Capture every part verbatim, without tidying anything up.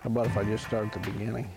How about if I just start at the beginning?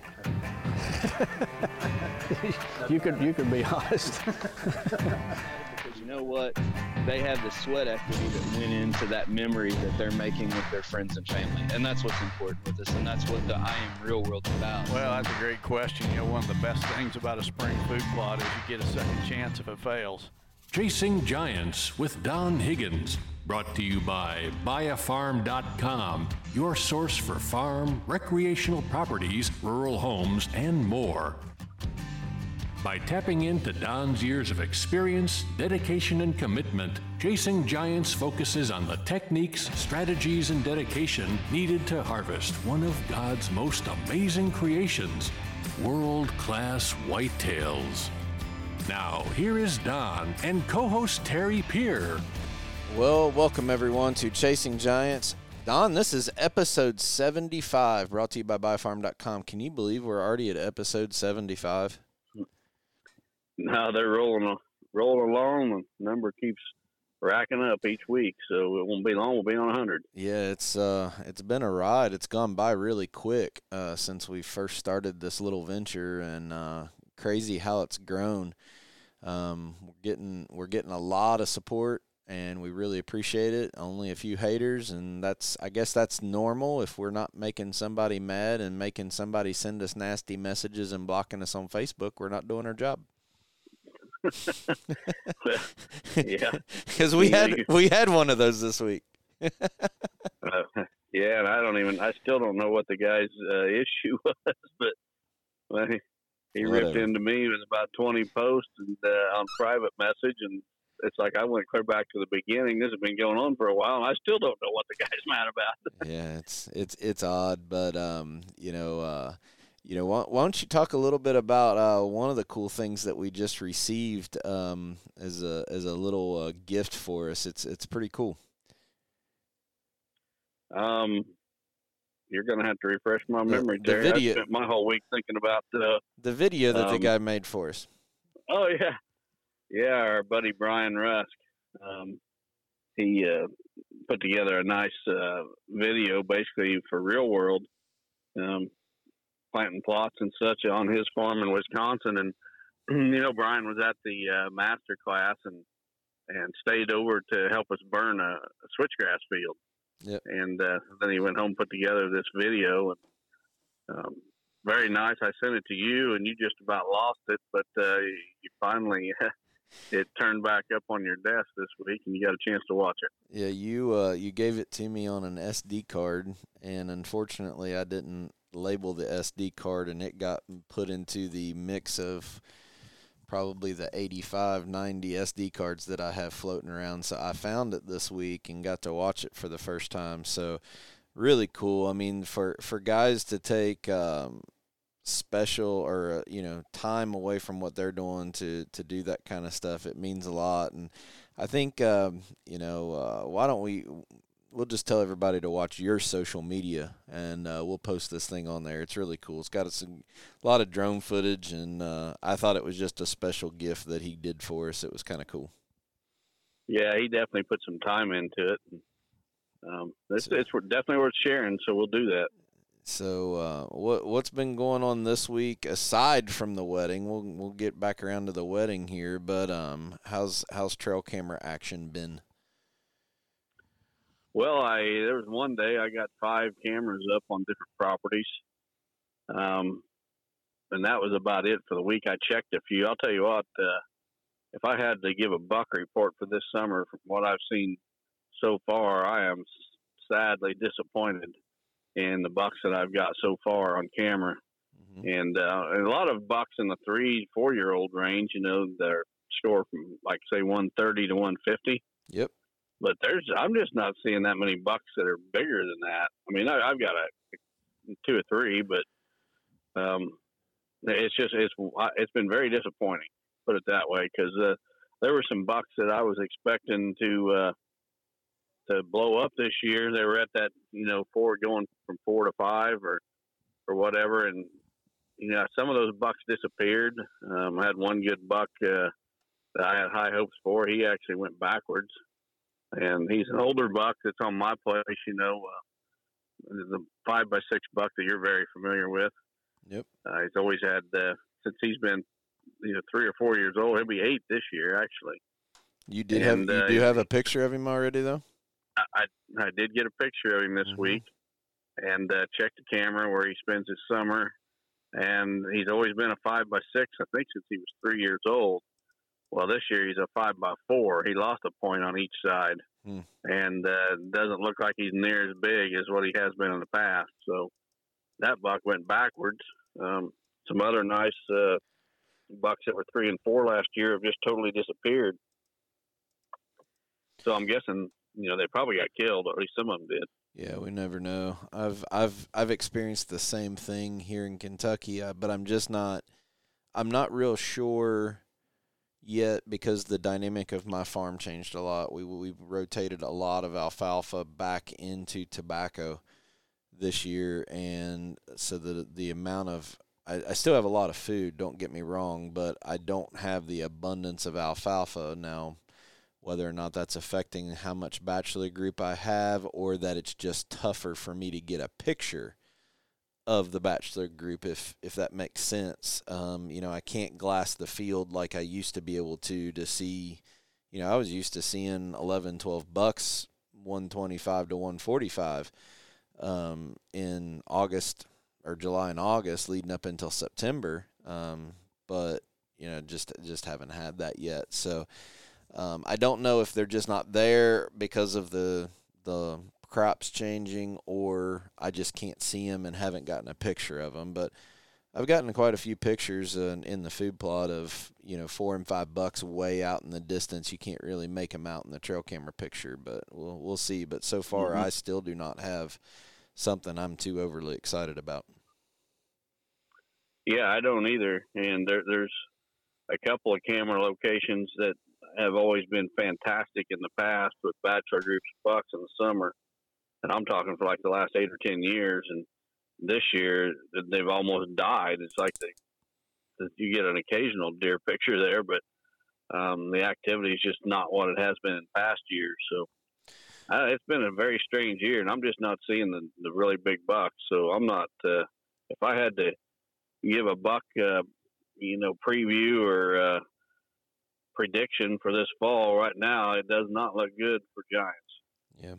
you could you could be honest. Because you know what? They have the sweat equity that went into that memory that they're making with their friends and family. And that's what's important with us, and that's what the I Am Real World's about. Well, that's a great question. You know, one of the best things about a spring food plot is you get a second chance if it fails. Chasing Giants with Don Higgins, brought to you by buy a farm dot com, your source for farm, recreational properties, rural homes, and more. By tapping into Don's years of experience, dedication, and commitment, Chasing Giants focuses on the techniques, strategies, and dedication needed to harvest one of God's most amazing creations, world-class whitetails. Now, here is Don and co-host Terry Peer. Well, welcome everyone to Chasing Giants. Don, this is episode seventy-five, brought to you by buy a farm dot com. Can you believe we're already at episode seventy-five? No, they're rolling rolling along. The number keeps racking up each week, so it won't be long. We'll be on one hundred. Yeah, it's uh, it's been a ride. It's gone by really quick uh, since we first started this little venture, and uh, crazy how it's grown. Um, we're getting we're getting a lot of support, and we really appreciate it. Only a few haters, and that's I guess that's normal if we're not making somebody mad and making somebody send us nasty messages and blocking us on Facebook. We're not doing our job. Yeah, because we had we had one of those this week. uh, yeah, and I don't even I still don't know what the guy's uh, issue was, but well, he, he ripped into me with about twenty posts and uh, on private message, and it's like I went clear back to the beginning. This has been going on for a while, and I still don't know what the guy's mad about. Yeah, it's it's it's odd, but um, you know, uh, you know, why, why don't you talk a little bit about uh, one of the cool things that we just received um, as a as a little uh, gift for us? It's it's pretty cool. Um, you're gonna have to refresh my memory, the, the Terry. video, I spent my whole week thinking about uh, the video that um, the guy made for us. Oh yeah. Yeah, our buddy Brian Rusk, um, he uh, put together a nice uh, video basically for Real World, um, planting plots and such on his farm in Wisconsin. And, you know, Brian was at the uh, master class and, and stayed over to help us burn a, a switchgrass field. Yep. And uh, then he went home and put together this video. And, um, very nice. I sent it to you, and you just about lost it, but uh, you finally it turned back up on your desk this week, and you got a chance to watch it. Yeah, you uh, you gave it to me on an S D card, and unfortunately I didn't label the S D card, and it got put into the mix of probably the eighty-five, ninety S D cards that I have floating around. So I found it this week and got to watch it for the first time. So really cool. I mean, for, for guys to take um, special or, uh, you know, time away from what they're doing to, to do that kind of stuff, it means a lot. And I think, um, you know, uh, why don't we – we'll just tell everybody to watch your social media, and uh, we'll post this thing on there. It's really cool. It's got a, a lot of drone footage, and uh, I thought it was just a special gift that he did for us. It was kind of cool. Yeah, he definitely put some time into it. Um, it's, so, it's definitely worth sharing, so we'll do that. So, uh, what what's been going on this week aside from the wedding? We'll we'll get back around to the wedding here, but um, how's how's trail camera action been? Well, I there was one day I got five cameras up on different properties, um, and that was about it for the week. I checked a few. I'll tell you what, uh, if I had to give a buck report for this summer from what I've seen so far, I am sadly disappointed in the bucks that I've got so far on camera. Mm-hmm. And, uh, and a lot of bucks in the three, four year old range, you know, they're score from like say one thirty to one fifty. Yep. But there's, I'm just not seeing that many bucks that are bigger than that. I mean, I, I've got a two or three, but, um, it's just, it's, it's been very disappointing, put it that way. Cause, uh, there were some bucks that I was expecting to, uh, to blow up this year. They were at that, you know, four going from four to five or, or whatever. And, you know, some of those bucks disappeared. Um, I had one good buck, uh, that I had high hopes for. He actually went backwards, and he's an older buck that's on my place, you know, uh, the five by six buck that you're very familiar with. Yep. Uh, he's always had, uh, since he's been, you know, three or four years old. He'll be eight this year, actually. You did and, have you uh, do have a picture of him already, though? I, I, I did get a picture of him this mm-hmm. week, and uh, checked the camera where he spends his summer. And he's always been a five by six, I think, since he was three years old. Well, this year he's a five by four. He lost a point on each side, hmm. and uh, doesn't look like he's near as big as what he has been in the past. So that buck went backwards. Um, some other nice uh, bucks that were three and four last year have just totally disappeared. So I'm guessing, you know, they probably got killed, or at least some of them did. Yeah, we never know. I've I've I've experienced the same thing here in Kentucky, uh, but I'm just not. I'm not real sure yet because the dynamic of my farm changed a lot. We we rotated a lot of alfalfa back into tobacco this year, and so the the amount of I, I still have a lot of food. Don't get me wrong, but I don't have the abundance of alfalfa now. Whether or not that's affecting how much bachelor group I have, or that it's just tougher for me to get a picture of the bachelor group, if if that makes sense. Um, you know, I can't glass the field like I used to be able to to see. You know, I was used to seeing eleven, twelve bucks, one twenty-five to one forty-five um, in August or July and August leading up until September. Um, but, you know, just just haven't had that yet. So, Um, I don't know if they're just not there because of the the crops changing, or I just can't see them and haven't gotten a picture of them. But I've gotten quite a few pictures uh, in the food plot of, you know, four and five bucks way out in the distance. You can't really make them out in the trail camera picture, but we'll we'll see. But so far, mm-hmm. I still do not have something I'm too overly excited about. Yeah, I don't either. And there, there's a couple of camera locations that have always been fantastic in the past with bachelor groups of bucks in the summer. And I'm talking for like the last eight or ten years. And this year they've almost died. It's like they, you get an occasional deer picture there, but um, the activity is just not what it has been in past years. So uh, it's been a very strange year, and I'm just not seeing the, the really big bucks. So I'm not, uh, if I had to give a buck, uh, you know, preview or, uh, prediction for this fall right now, it does not look good for giants. Yeah.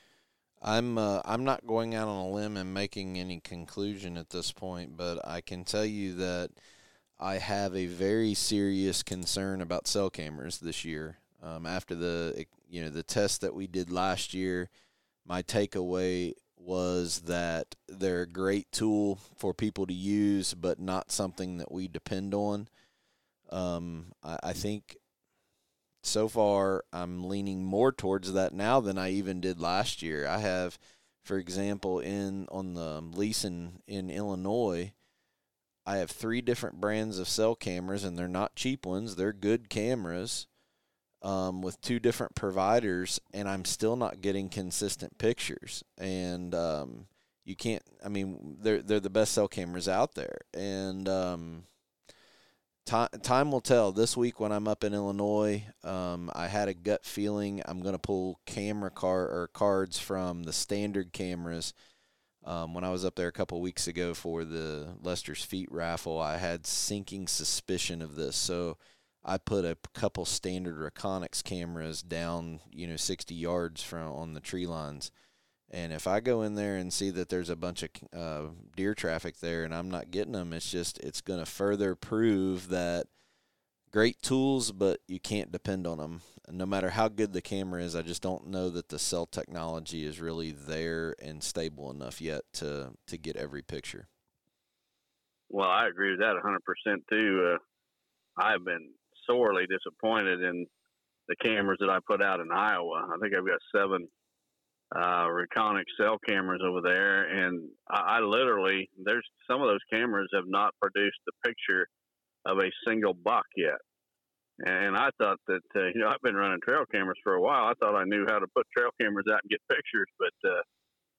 I'm uh, I'm not going out on a limb and making any conclusion at this point, but I can tell you that I have a very serious concern about cell cameras this year. Um, after the you know the test that we did last year, my takeaway was that they're a great tool for people to use, but not something that we depend on. Um, I, I think so far I'm leaning more towards that now than I even did last year. I have, for example, in on the lease in, in Illinois, I have three different brands of cell cameras, and they're not cheap ones. They're good cameras um, with two different providers, and I'm still not getting consistent pictures. And um, you can't – I mean, they're, they're the best cell cameras out there. And um, – Time, time will tell. This week when I'm up in Illinois, um, I had a gut feeling I'm going to pull camera car or cards from the standard cameras. Um, when I was up there a couple weeks ago for the Lester's Feet raffle, I had sinking suspicion of this. So I put a couple standard Reconyx cameras down, you know, sixty yards from on the tree lines. And if I go in there and see that there's a bunch of uh, deer traffic there and I'm not getting them, it's just it's going to further prove that great tools, but you can't depend on them. No matter how good the camera is, I just don't know that the cell technology is really there and stable enough yet to, to get every picture. Well, I agree with that one hundred percent too. Uh, I've been sorely disappointed in the cameras that I put out in Iowa. I think I've got seven uh Reconyx cell cameras over there, and I, I literally there's some of those cameras have not produced the picture of a single buck yet. And I thought that uh, you know I've been running trail cameras for a while. I thought I knew how to put trail cameras out and get pictures, but uh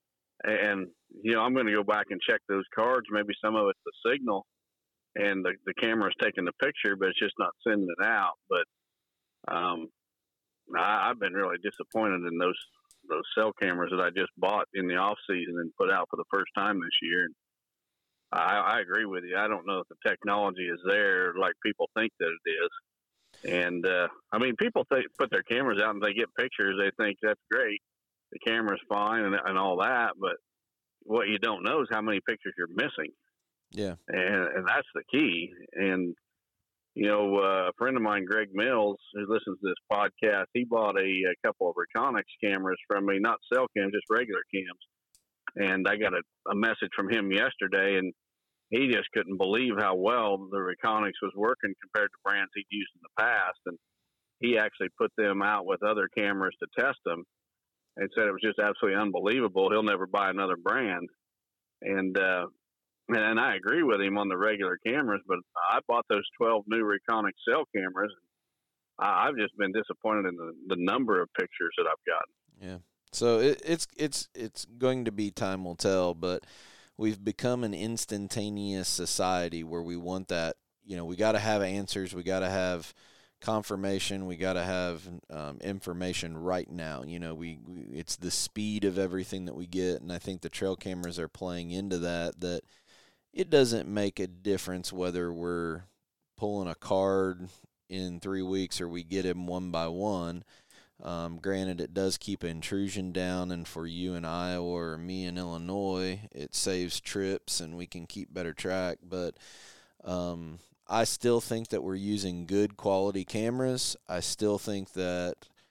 and you know I'm going to go back and check those cards. Maybe some of it's the signal and the the camera's taking the picture, but it's just not sending it out. But um I, I've been really disappointed in those those cell cameras that I just bought in the off season and put out for the first time this year. And I, I agree with you. I don't know if the technology is there like people think that it is. And uh, I mean, people th- put their cameras out and they get pictures. They think that's great. The camera's fine and, and all that, but what you don't know is how many pictures you're missing. Yeah. And, and that's the key. And, you know, uh, a friend of mine, Greg Mills, who listens to this podcast, he bought a, a couple of Reconyx cameras from me, not cell cams, just regular cams. And I got a, a message from him yesterday, and he just couldn't believe how well the Reconyx was working compared to brands he'd used in the past. And he actually put them out with other cameras to test them and said it was just absolutely unbelievable. He'll never buy another brand. And, uh, and I agree with him on the regular cameras, but I bought those twelve new Reconyx cell cameras. I've just been disappointed in the, the number of pictures that I've gotten. Yeah. So it, it's, it's, it's going to be time will tell, but we've become an instantaneous society where we want that, you know, we got to have answers. We got to have confirmation. We got to have um, information right now. You know, we, we it's the speed of everything that we get, and I think the trail cameras are playing into that, that it doesn't make a difference whether we're pulling a card in three weeks or we get him one by one. Um, granted, it does keep intrusion down, and for you in Iowa or me in Illinois, it saves trips and we can keep better track. But um, I still think that we're using good quality cameras. I still think that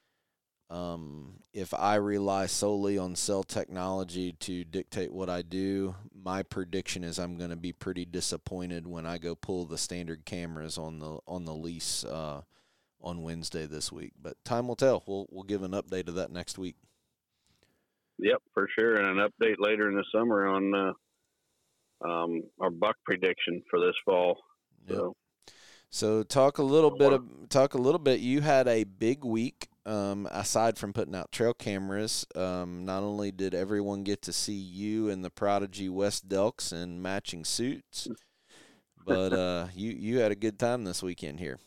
um, if I rely solely on cell technology to dictate what I do, my prediction is I'm going to be pretty disappointed when I go pull the standard cameras on the on the lease uh, on Wednesday this week. But time will tell. We'll we'll give an update of that next week. Yep, for sure, and an update later in the summer on uh, um, our buck prediction for this fall. Yep. So. So talk a little bit of, talk a little bit. You had a big week. Um, aside from putting out trail cameras, um, not only did everyone get to see you and the Prodigy West Delks in matching suits, but uh, you you had a good time this weekend here.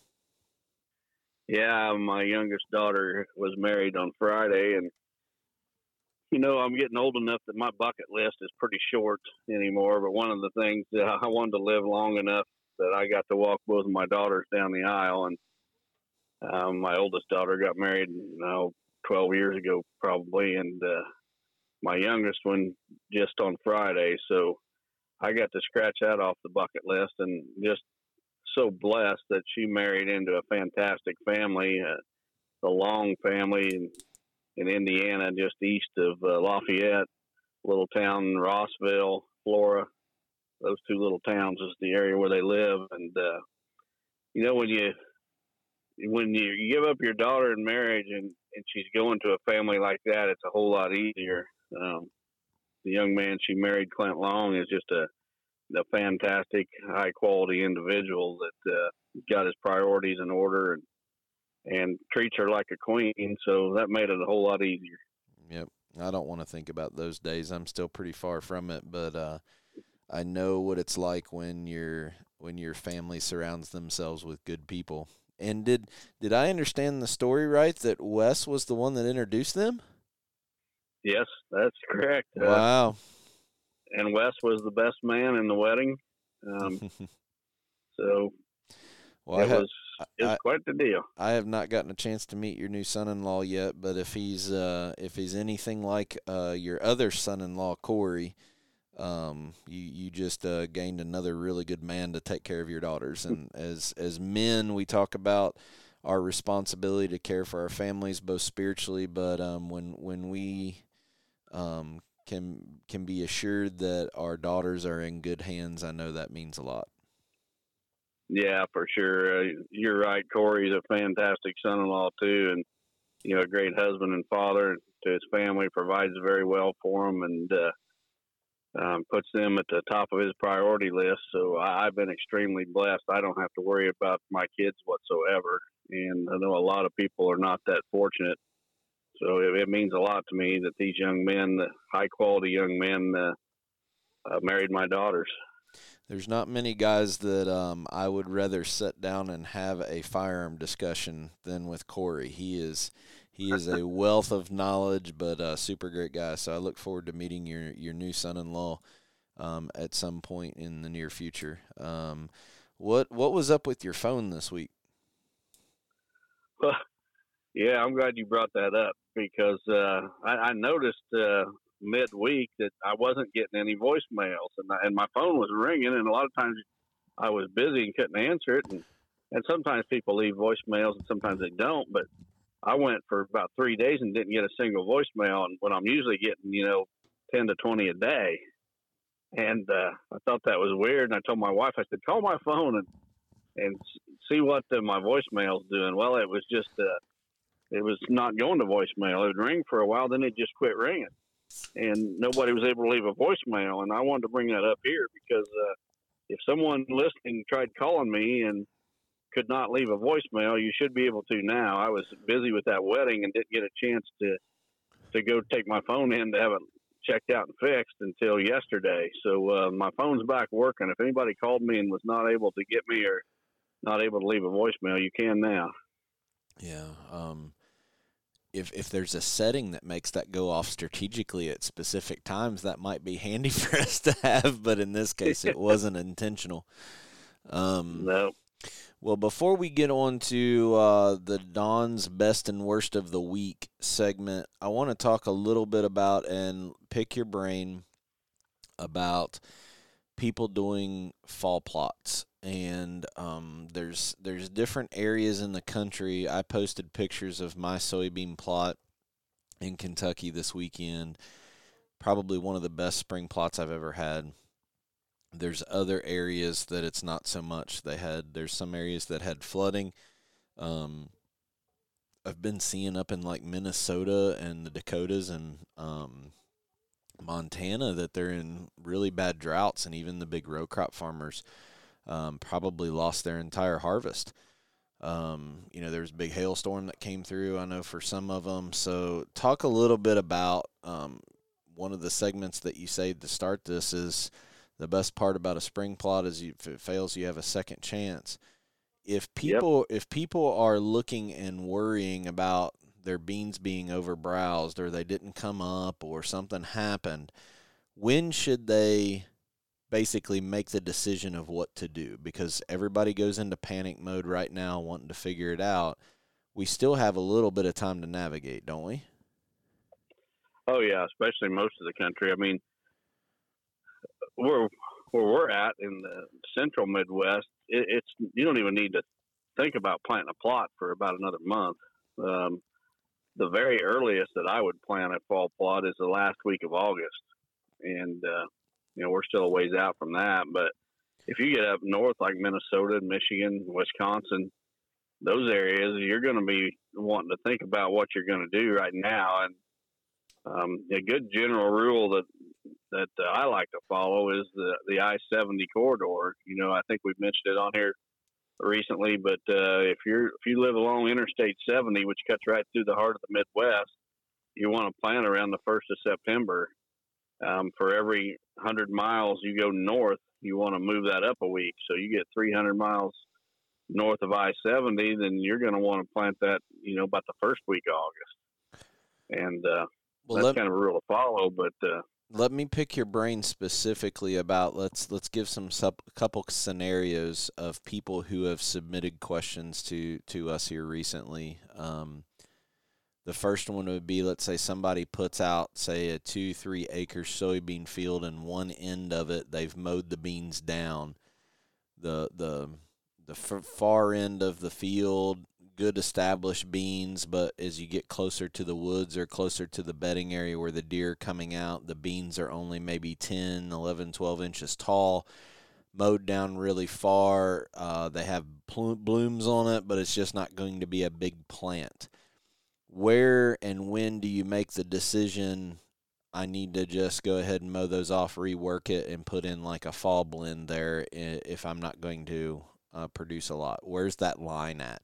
Yeah, my youngest daughter was married on Friday, and you know I'm getting old enough that my bucket list is pretty short anymore. But one of the things that I wanted to live long enough that I got to walk both of my daughters down the aisle, and um, my oldest daughter got married, you know, twelve years ago probably, and uh, my youngest one just on Friday. So I got to scratch that off the bucket list, and just so blessed that she married into a fantastic family, uh, the Long family in, in Indiana, just east of uh, Lafayette, little town Rossville, Flora. Those two little towns is the area where they live. And, uh, you know, when you, when you give up your daughter in marriage and, and she's going to a family like that, it's a whole lot easier. Um, the young man she married, Clint Long, is just a, a fantastic, high quality individual that, uh, got his priorities in order and, and treats her like a queen. So that made it a whole lot easier. Yep. I don't want to think about those days. I'm still pretty far from it, but, uh, I know what it's like when your when your family surrounds themselves with good people. And did did I understand the story right that Wes was the one that introduced them? Yes, that's correct. Wow. Uh, and Wes was the best man in the wedding. Um, so well, it, I have, was, it was I, quite the deal. I have not gotten a chance to meet your new son-in-law yet, but if he's uh, if he's anything like uh, your other son-in-law, Corey, Um, you, you just uh, gained another really good man to take care of your daughters. And as as men, we talk about our responsibility to care for our families, both spiritually, but um, when when we um, can can be assured that our daughters are in good hands, I know that means a lot. Yeah, for sure. Uh, you're right. Corey's a fantastic son-in-law too, and you know, a great husband and father to his family. Provides very well for them, and uh, Um, puts them at the top of his priority list. So I, I've been extremely blessed. I don't have to worry about my kids whatsoever. And I know a lot of people are not that fortunate. So it, it means a lot to me that these young men, the high quality young men, uh, uh, married my daughters. There's not many guys that um, I would rather sit down and have a firearm discussion than with Corey. He is He is a wealth of knowledge, but a super great guy. So I look forward to meeting your your new son-in-law um, at some point in the near future. Um, what what was up with your phone this week? Well, yeah, I'm glad you brought that up because uh, I, I noticed uh, midweek that I wasn't getting any voicemails, and, I, and my phone was ringing, and a lot of times I was busy and couldn't answer it, and, and sometimes people leave voicemails and sometimes they don't, but I went for about three days and didn't get a single voicemail, and when I'm usually getting, you know, ten to twenty a day. And uh, I thought that was weird, and I told my wife, I said, call my phone and and see what the, my voicemail's doing. Well, it was just, uh, it was not going to voicemail. It would ring for a while, then it just quit ringing. And nobody was able to leave a voicemail, and I wanted to bring that up here because uh, if someone listening tried calling me and could not leave a voicemail, you should be able to now. I was busy with that wedding and didn't get a chance to to go take my phone in to have it checked out and fixed until yesterday. So uh, my phone's back working. If anybody called me and was not able to get me or not able to leave a voicemail, you can now. Yeah. Um, if if there's a setting that makes that go off strategically at specific times, that might be handy for us to have. But in this case, it wasn't intentional. Um, no. Well, before we get on to uh, the Don's Best and Worst of the Week segment, I want to talk a little bit about and pick your brain about people doing fall plots. And um, there's there's different areas in the country. I posted pictures of my soybean plot in Kentucky this weekend. Probably one of the best spring plots I've ever had. There's other areas that it's not so much. They had there's some areas that had flooding. Um, I've been seeing up in like Minnesota and the Dakotas and um, Montana that they're in really bad droughts, and even the big row crop farmers um, probably lost their entire harvest. Um, you know, there was a big hailstorm that came through, I know, for some of them. So talk a little bit about um, one of the segments that you say to start this is the best part about a spring plot is you, if it fails, you have a second chance. If people yep. if people are looking and worrying about their beans being overbrowsed or they didn't come up or something happened, when should they basically make the decision of what to do? Because everybody goes into panic mode right now wanting to figure it out. We still have a little bit of time to navigate, don't we? Oh, yeah, especially most of the country. I mean, where, where we're at in the central Midwest, it, it's you don't even need to think about planting a plot for about another month. Um, the very earliest that I would plant a fall plot is the last week of August. And, uh, you know, we're still a ways out from that. But if you get up north like Minnesota, Michigan, Wisconsin, those areas, you're going to be wanting to think about what you're going to do right now. And um, a good general rule that that uh, I like to follow is the, the I seventy corridor. You know, I think we've mentioned it on here recently, but uh, if you're if you live along Interstate seventy, which cuts right through the heart of the Midwest, you want to plant around the first of September. Um, for every one hundred miles you go north, you want to move that up a week. So you get three hundred miles north of I seventy, then you're going to want to plant that, you know, about the first week of August. And uh, well, that's let, kind of a rule to follow. But uh, let me pick your brain specifically about let's let's give some sub, a couple scenarios of people who have submitted questions to to us here recently. Um, The first one would be, let's say somebody puts out, say, a two, three acre soybean field, and one end of it, they've mowed the beans down. The the the f- far end of the field, good established beans, but as you get closer to the woods or closer to the bedding area where the deer are coming out, the beans are only maybe ten, eleven, twelve inches tall, mowed down really far. Uh, they have pl- blooms on it, but it's just not going to be a big plant. Where and when do you make the decision, I need to just go ahead and mow those off, rework it, and put in like a fall blend there if I'm not going to uh, produce a lot? Where's that line at?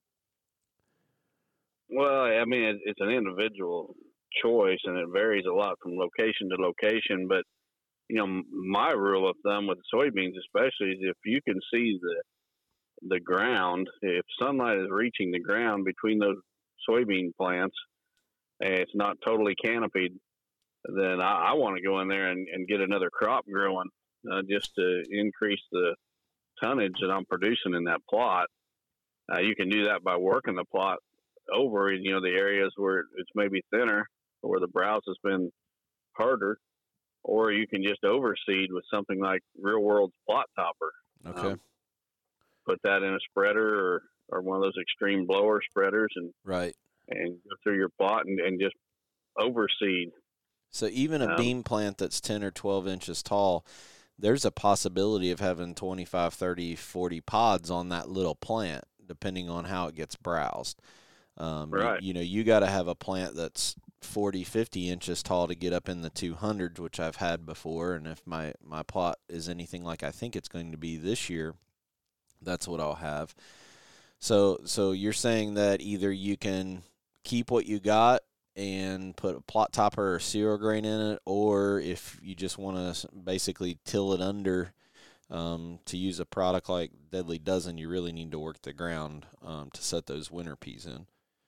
Well, I mean, it's an individual choice, and it varies a lot from location to location. But, you know, my rule of thumb with soybeans especially is if you can see the the ground, if sunlight is reaching the ground between those soybean plants, and it's not totally canopied, then I, I want to go in there and, and get another crop growing uh, just to increase the tonnage that I'm producing in that plot. Uh, you can do that by working the plot over, you know, the areas where it's maybe thinner or where the browse has been harder, or you can just overseed with something like Real World's Plot Topper. Okay. Um, put that in a spreader or, or one of those extreme blower spreaders and right. and go through your plot and, and just overseed. So even a um, bean plant that's ten or twelve inches tall, there's a possibility of having twenty-five, thirty, forty pods on that little plant, depending on how it gets browsed. Um, right. You, you know, you got to have a plant that's forty, fifty inches tall to get up in the two hundreds, which I've had before. And if my, my plot is anything like I think it's going to be this year, that's what I'll have. So, so you're saying that either you can keep what you got and put a plot topper or cereal grain in it, or if you just want to basically till it under, um, to use a product like Deadly Dozen, you really need to work the ground um, to set those winter peas in.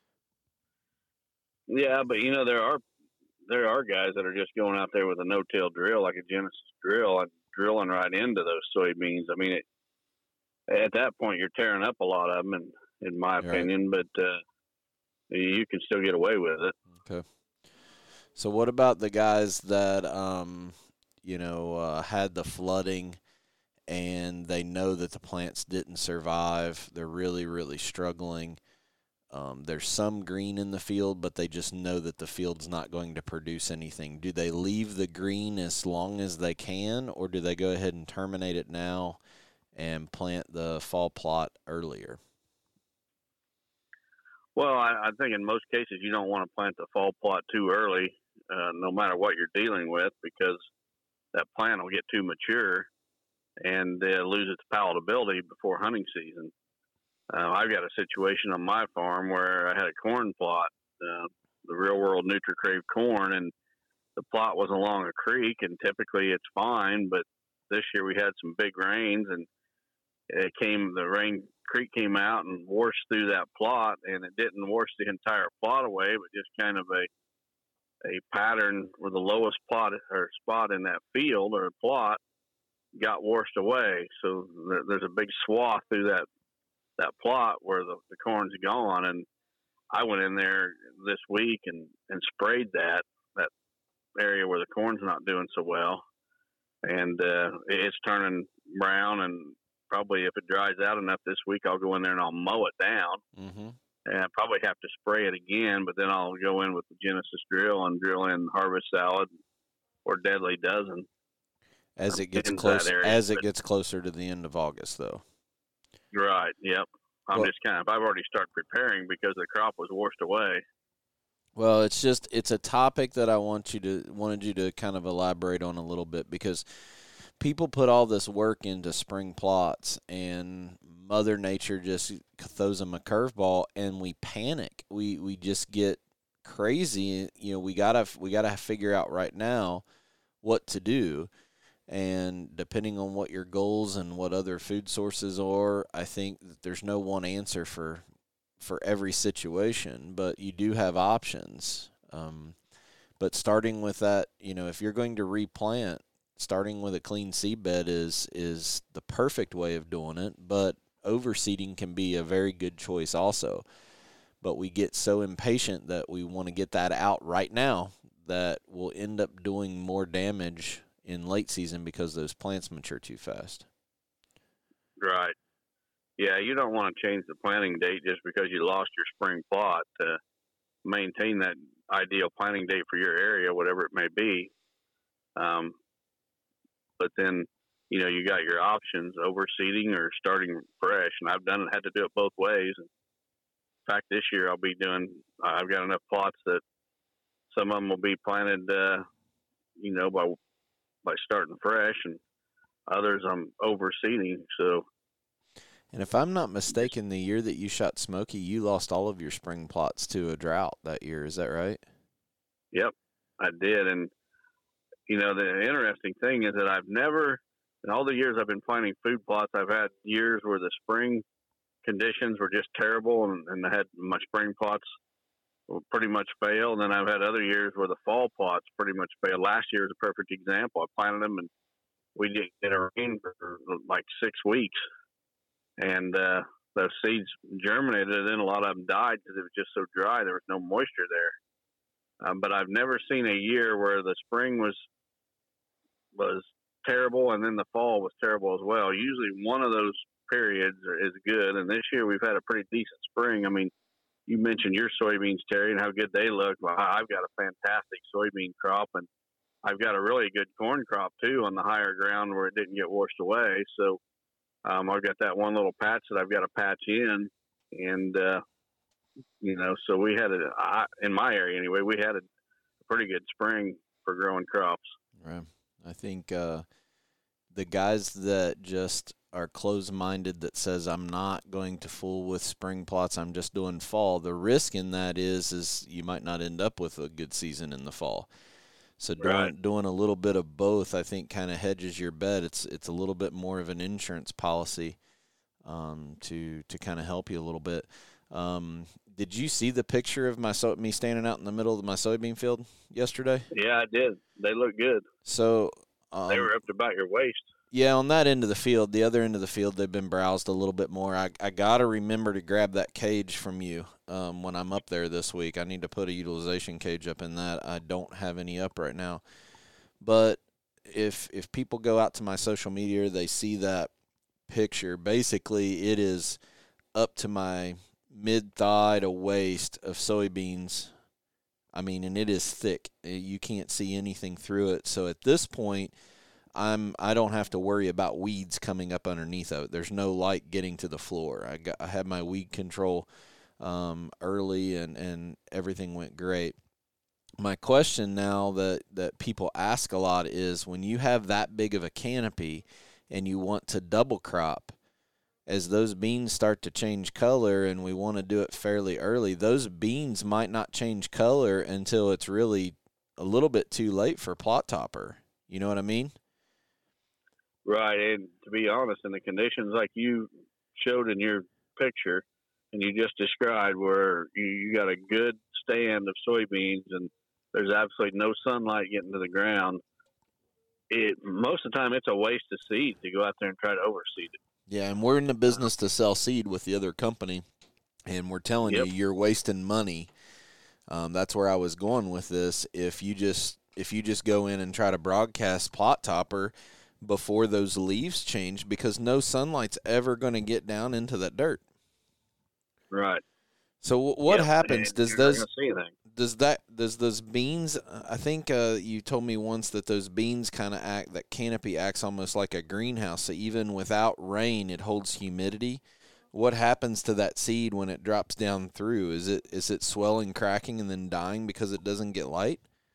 Yeah, but you know there are there are guys that are just going out there with a no-till drill, like a Genesis drill, and drilling right into those soybeans. I mean, it, at that point you're tearing up a lot of them, in, in my Right. opinion. But uh, you can still get away with it. Okay. So what about the guys that, um, you know, uh, had the flooding and they know that the plants didn't survive? They're really, really struggling. Um, there's some green in the field, but they just know that the field's not going to produce anything. Do they leave the green as long as they can, or do they go ahead and terminate it now and plant the fall plot earlier? Well, I, I think in most cases you don't want to plant the fall plot too early, uh, no matter what you're dealing with, because that plant will get too mature and uh, lose its palatability before hunting season. Uh, I've got a situation on my farm where I had a corn plot, uh, the Real World NutriCrave corn, and the plot was along a creek, and typically it's fine, but this year we had some big rains, and it came, the rain creek came out and washed through that plot, and it didn't wash the entire plot away, but just kind of a a pattern where the lowest plot or spot in that field or plot got washed away. So there, there's a big swath through that that plot where the, the corn's gone. And I went in there this week and, and sprayed that, that area where the corn's not doing so well. And uh, it's turning brown, and probably if it dries out enough this week, I'll go in there and I'll mow it down. Mm-hmm. And I probably have to spray it again, but then I'll go in with the Genesis drill and drill in Harvest Salad or Deadly Dozen. As it gets into close, that area. as it gets closer to the end of August, though. Right. Yep. I'm Well- just kind of, I've already started preparing because the crop was washed away. Well, it's just it's a topic that I want you to wanted you to kind of elaborate on a little bit, because people put all this work into spring plots and Mother Nature just throws them a curveball and we panic. We we just get crazy. You know, we gotta we gotta figure out right now what to do. And depending on what your goals and what other food sources are, I think that there's no one answer for for every situation, but you do have options. Um, but starting with that, you know, if you're going to replant, starting with a clean seed bed is is the perfect way of doing it, but overseeding can be a very good choice also. But we get so impatient that we want to get that out right now that we'll end up doing more damage in late season because those plants mature too fast. Right. Yeah, you don't want to change the planting date just because you lost your spring plot. To maintain that ideal planting date for your area, whatever it may be. Um, but then, you know, you got your options, overseeding or starting fresh. And I've done it, had to do it both ways. In fact, this year I'll be doing, I've got enough plots that some of them will be planted, uh, you know, by by starting fresh, and others I'm overseeding. So, and if I'm not mistaken, the year that you shot Smoky, you lost all of your spring plots to a drought that year. Is that right? Yep, I did. And, you know, the interesting thing is that I've never, in all the years I've been planting food plots, I've had years where the spring conditions were just terrible, and, and I had my spring plots pretty much fail. And then I've had other years where the fall plots pretty much fail. Last year is a perfect example. I planted them and we didn't get a rain for like six weeks. And uh, those seeds germinated, and then a lot of them died because it was just so dry. There was no moisture there. Um, but I've never seen a year where the spring was was terrible and then the fall was terrible as well. Usually one of those periods is good, and this year we've had a pretty decent spring. I mean, you mentioned your soybeans, Terry, and how good they look. Well, I've got a fantastic soybean crop, and I've got a really good corn crop too on the higher ground where it didn't get washed away. So um, I've got that one little patch that I've got to patch in, and uh, you know, so we had a I, in my area anyway. We had a pretty good spring for growing crops. Right. I think uh, the guys that just are closed-minded that says I'm not going to fool with spring plots, I'm just doing fall. The risk in that is is you might not end up with a good season in the fall. So doing Right. doing a little bit of both, I think, kind of hedges your bet. It's it's a little bit more of an insurance policy um, to to kind of help you a little bit. Um, did you see the picture of my so- me standing out in the middle of my soybean field yesterday? Yeah, I did. They look good. So um, They were up to about your waist. yeah, on that end of the field, the other end of the field, they've been browsed a little bit more. I, I got to remember to grab that cage from you um, when I'm up there this week. I need to put a utilization cage up in that. I don't have any up right now. But if if people go out to my social media, they see that picture. Basically, it is up to my mid-thigh to waist of soybeans. I mean, and it is thick. You can't see anything through it. So at this point, I'm I don't have to worry about weeds coming up underneath of it. There's no light getting to the floor. I got I had my weed control um, early, and, and everything went great. My question now that, that people ask a lot is, when you have that big of a canopy and you want to double crop, as those beans start to change color and we want to do it fairly early, those beans might not change color until it's really a little bit too late for plot topper. You know what I mean? Right, and to be honest, in the conditions like you showed in your picture and you just described, where you, you got a good stand of soybeans and there's absolutely no sunlight getting to the ground, it most of the time it's a waste of seed to go out there and try to overseed it. Yeah, and we're in the business to sell seed with the other company, and we're telling Yep. you you're wasting money. Um, that's where I was going with this. If you just if you just go in and try to broadcast plot topper before those leaves change, because no sunlight's ever going to get down into that dirt. Right. So w- what Yep, happens? and Does you're not those gonna see anything. does that does those beans? I think uh, you told me once that those beans kind of act, that canopy acts almost like a greenhouse. So even without rain, it holds humidity. What happens to that seed when it drops down through? Is it is it swelling, cracking, and then dying because it doesn't get light?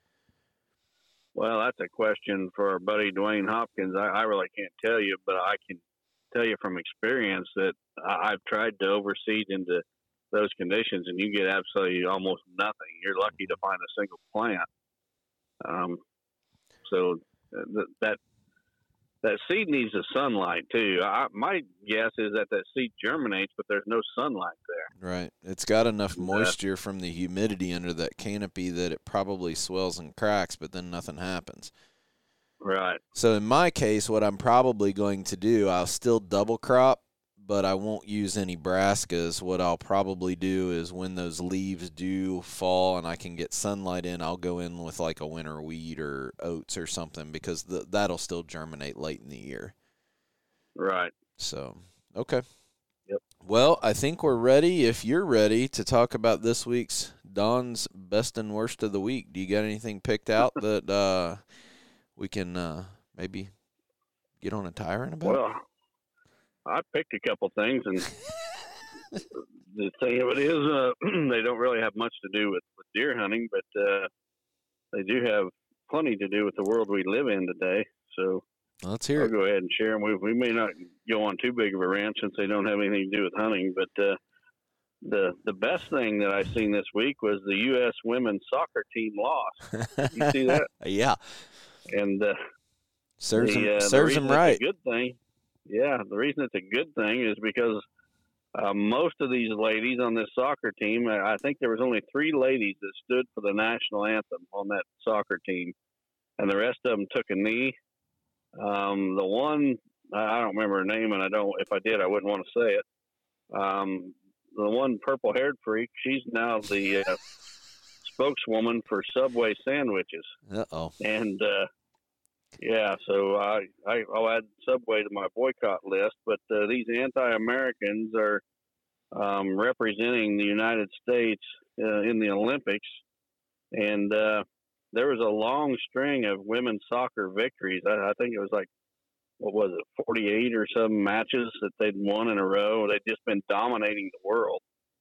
Well, that's a question for our buddy Dwayne Hopkins. I, I really can't tell you, but I can tell you from experience that I, I've tried to overseed into those conditions, and you get absolutely almost nothing. You're lucky to find a single plant. Um, so th- that that seed needs the sunlight too. I, my guess is that that seed germinates, but there's no sunlight there. Right. It's got enough moisture from the humidity under that canopy that it probably swells and cracks, but then nothing happens. Right. So in my case, what I'm probably going to do, I'll still double crop, but I won't use any brassicas. What I'll probably do is when those leaves do fall and I can get sunlight in, I'll go in with like a winter wheat or oats or something, because the, that'll still germinate late in the year. Right. So, okay. Yep. Well, I think we're ready, if you're ready, to talk about this week's Don's Best and Worst of the Week. Do you got anything picked out that uh, we can uh, maybe get on a tyrant about? Well, I picked a couple things, and the thing of it is, uh, they don't really have much to do with, with deer hunting, but uh, they do have plenty to do with the world we live in today. So Let's hear I'll it. go ahead and share them. We, we may not go on too big of a rant since they don't have anything to do with hunting, but uh, the the best thing that I seen this week was the U S women's soccer team lost. You see that? Yeah. And uh, Serves the, them, uh, the serves reason them right. It's a good thing. Yeah, the reason it's a good thing is because uh, most of these ladies on this soccer team, I think there was only three ladies that stood for the national anthem on that soccer team, and the rest of them took a knee. Um, the one, I don't remember her name, and I don't. If I did, I wouldn't want to say it. Um, the one purple-haired freak, she's now the uh, spokeswoman for Subway sandwiches. Uh-oh. And, uh, yeah, so I, I, I'll add Subway to my boycott list. But uh, these anti-Americans are um, representing the United States uh, in the Olympics. And uh, there was a long string of women's soccer victories. I, I think it was like, what was it, forty-eight or some matches that they'd won in a row. They'd just been dominating the world.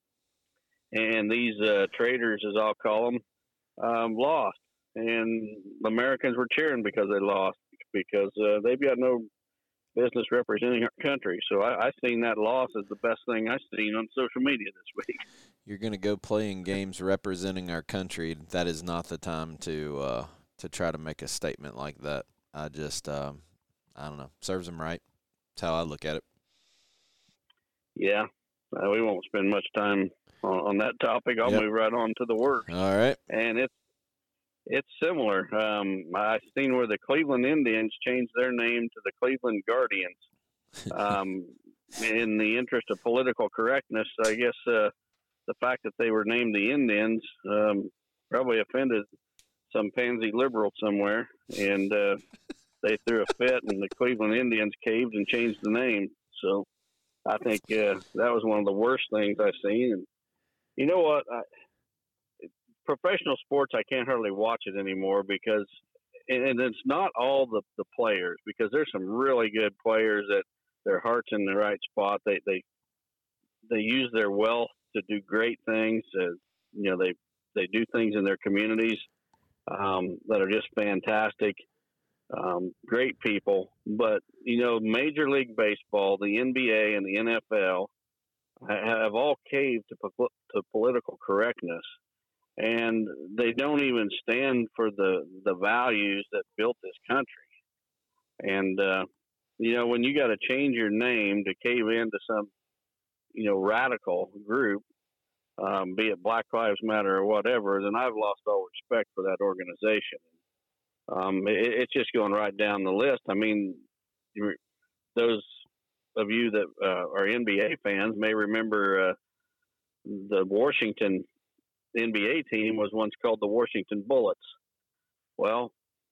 And these uh, traitors, as I'll call them, um, lost. And the Americans were cheering because they lost, because uh, they've got no business representing our country. So I, I seen that loss as the best thing I've seen on social media this week. You're going to go play in games representing our country. That is not the time to uh, to try to make a statement like that. I just, um, I don't know, serves them right. That's how I look at it. Yeah, uh, we won't spend much time on, on that topic. I'll yep. move right on to the work. All right. And it's it's similar. Um, I've seen where the Cleveland Indians changed their name to the Cleveland Guardians. Um, in the interest of political correctness, I guess uh, the fact that they were named the Indians um, probably offended some pansy liberal somewhere, and uh, they threw a fit, and the Cleveland Indians caved and changed the name. So I think uh, that was one of the worst things I've seen. And you know what? I, professional sports, I can't hardly watch it anymore because, and it's not all the, the players, because there's some really good players that their heart's in the right spot. They they they use their wealth to do great things. Uh, you know, they they do things in their communities um, that are just fantastic. Um, great people. But you know, Major League Baseball, the N B A, and the N F L have all caved to to political correctness. And they don't even stand for the, the values that built this country. And, uh, you know, when you got to change your name to cave into some, you know, radical group, um, be it Black Lives Matter or whatever, then I've lost all respect for that organization. Um, it, it's just going right down the list. I mean, those of you that uh, are N B A fans may remember uh, the Washington The N B A team was once called the Washington Bullets. Well,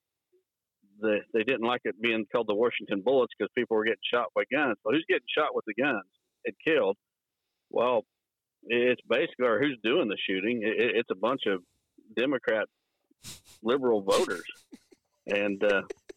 the, they didn't like it being called the Washington Bullets because people were getting shot by guns. Well, who's getting shot with the guns and killed? Well, it's basically, or who's doing the shooting? It, it's a bunch of Democrat liberal voters. And uh,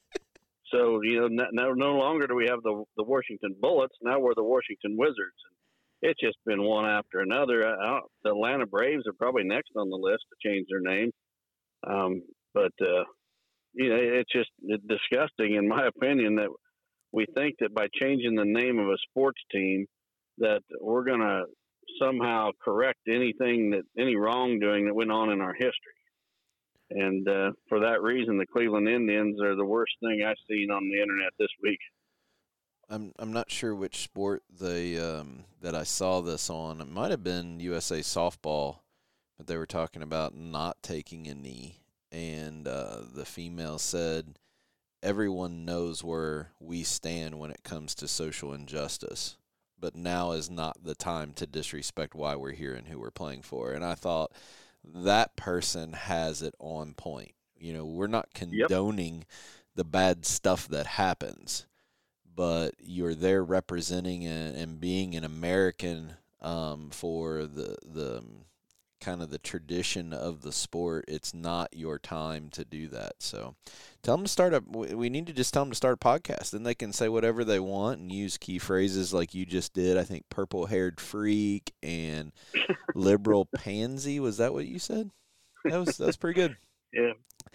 so, you know, no, no longer do we have the, the Washington Bullets. Now we're the Washington Wizards. It's just been one after another. Uh, the Atlanta Braves are probably next on the list to change their name. Um, but, uh, you know, it's just disgusting, in my opinion, that we think that by changing the name of a sports team that we're going to somehow correct anything, that any wrongdoing that went on in our history. And uh, for that reason, the Cleveland Indians are the worst thing I've seen on the internet this week. I'm I'm not sure which sport they um, that I saw this on. It might have been U S A softball, but they were talking about not taking a knee, and uh, the female said, "Everyone knows where we stand when it comes to social injustice, but now is not the time to disrespect why we're here and who we're playing for." And I thought that person has it on point. You know, we're not condoning yep. the bad stuff that happens, but you're there representing and, and being an American um, for the the kind of the tradition of the sport. It's not your time to do that. So tell them to start a, we need to just tell them to start a podcast. Then they can say whatever they want and use key phrases like you just did. I think purple-haired freak and liberal pansy. Was that what you said? That was, that was pretty good. Yeah.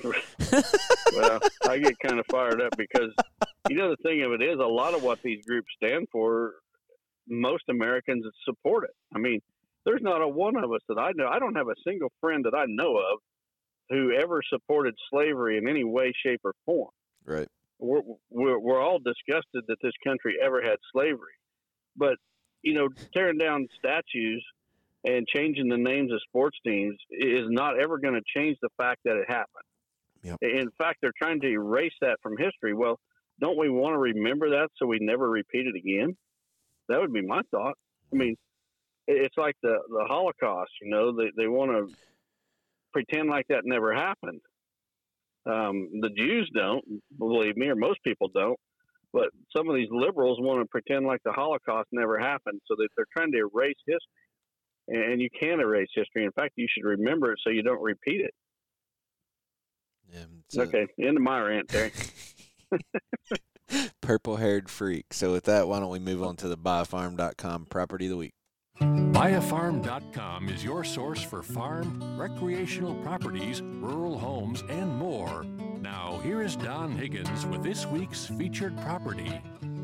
Well, I get kind of fired up because, you know, the thing of it is, a lot of what these groups stand for, most Americans support it. I mean, there's not a one of us that I know. I don't have a single friend that I know of who ever supported slavery in any way, shape, or form. Right. We're, we're, we're all disgusted that this country ever had slavery. But you know, tearing down statues and changing the names of sports teams is not ever going to change the fact that it happened. Yep. In fact, they're trying to erase that from history. Well, don't we want to remember that so we never repeat it again? That would be my thought. I mean, it's like the, the Holocaust, you know, they, they want to pretend like that never happened. Um, the Jews don't, believe me, or most people don't. But some of these liberals want to pretend like the Holocaust never happened, so that they're trying to erase history. And you can't erase history. In fact, you should remember it so you don't repeat it. Yeah, okay, end of my rant, Terry. Purple-haired freak. So with that, why don't we move on to the buy a farm dot com property of the week? buy a farm dot com is your source for farm, recreational properties, rural homes, and more. Now, here is Don Higgins with this week's featured property.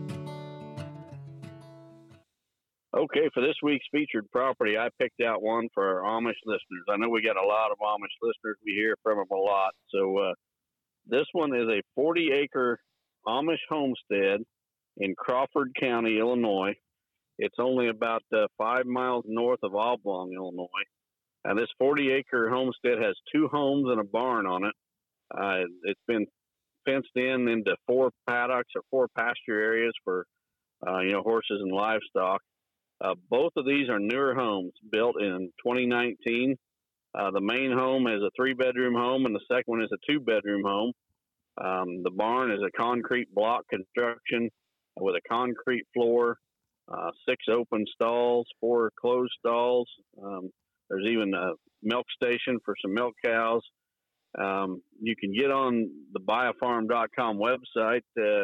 Okay, for this week's featured property, I picked out one for our Amish listeners. I know we got a lot of Amish listeners. We hear from them a lot. So uh, this one is a forty-acre Amish homestead in Crawford County, Illinois. It's only about uh, five miles north of Oblong, Illinois. And this forty-acre homestead has two homes and a barn on it. Uh, it's been fenced in into four paddocks or four pasture areas for, uh, you know, horses and livestock. Uh, both of these are newer homes built in twenty nineteen. Uh, the main home is a three-bedroom home, and the second one is a two-bedroom home. Um, the barn is a concrete block construction with a concrete floor, uh, six open stalls, four closed stalls. Um, there's even a milk station for some milk cows. Um, you can get on the buy a farm dot com website uh,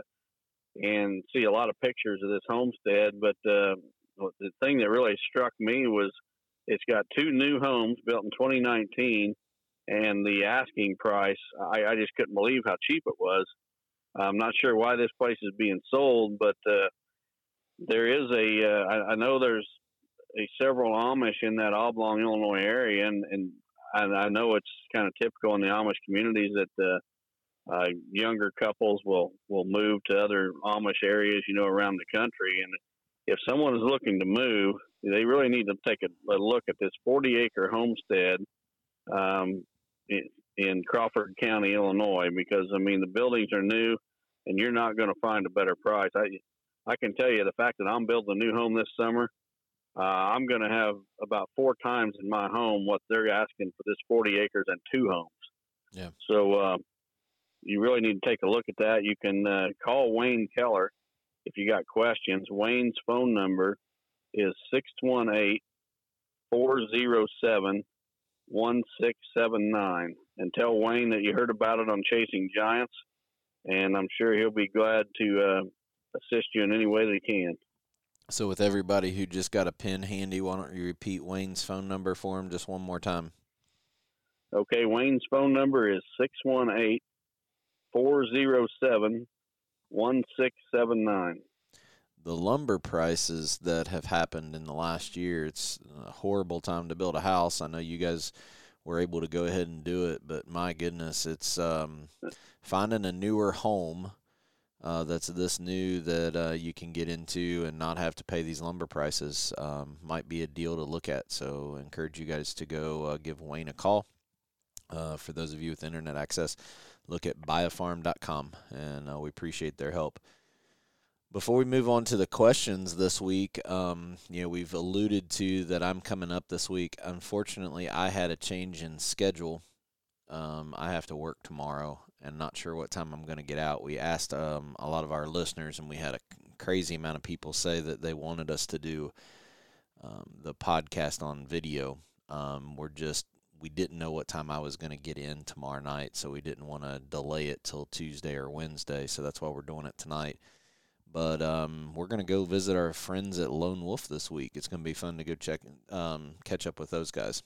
and see a lot of pictures of this homestead, but uh, the thing that really struck me was it's got two new homes built in twenty nineteen, and the asking price, I, I just couldn't believe how cheap it was. I'm not sure why this place is being sold, but uh, there is a, uh, I, I know there's a several Amish in that Oblong, Illinois area, and, and I, I know it's kind of typical in the Amish communities that uh, uh, younger couples will, will move to other Amish areas, you know, around the country. And if someone is looking to move, they really need to take a, a look at this forty-acre homestead um, in, in Crawford County, Illinois, because, I mean, the buildings are new, and you're not going to find a better price. I, I can tell you the fact that I'm building a new home this summer, uh, I'm going to have about four times in my home what they're asking for this forty acres and two homes. Yeah. So uh, you really need to take a look at that. You can uh, call Wayne Keller if you got questions. Wayne's phone number is six one eight, four oh seven, one six seven nine. And tell Wayne that you heard about it on Chasing Giants, and I'm sure he'll be glad to uh, assist you in any way that he can. So with everybody who just got a pen handy, why don't you repeat Wayne's phone number for him just one more time? Okay, Wayne's phone number is six one eight, four oh seven, one six seven nine. The lumber prices that have happened in the last year, it's a horrible time to build a house. I know you guys were able to go ahead and do it, but my goodness, it's um, finding a newer home uh, that's this new that uh, you can get into and not have to pay these lumber prices um, might be a deal to look at. So I encourage you guys to go uh, give Wayne a call. Uh, for those of you with internet access, look at buy a farm dot com, and uh, we appreciate their help. Before we move on to the questions this week, um, you know, we've alluded to that I'm coming up this week. Unfortunately, I had a change in schedule. Um, I have to work tomorrow, and not sure what time I'm going to get out. We asked um, a lot of our listeners, and we had a crazy amount of people say that they wanted us to do um, the podcast on video. Um, we're just we didn't know what time I was going to get in tomorrow night, so we didn't want to delay it till Tuesday or Wednesday, so that's why we're doing it tonight. But um, we're going to go visit our friends at Lone Wolf this week. It's going to be fun to go check, um, catch up with those guys.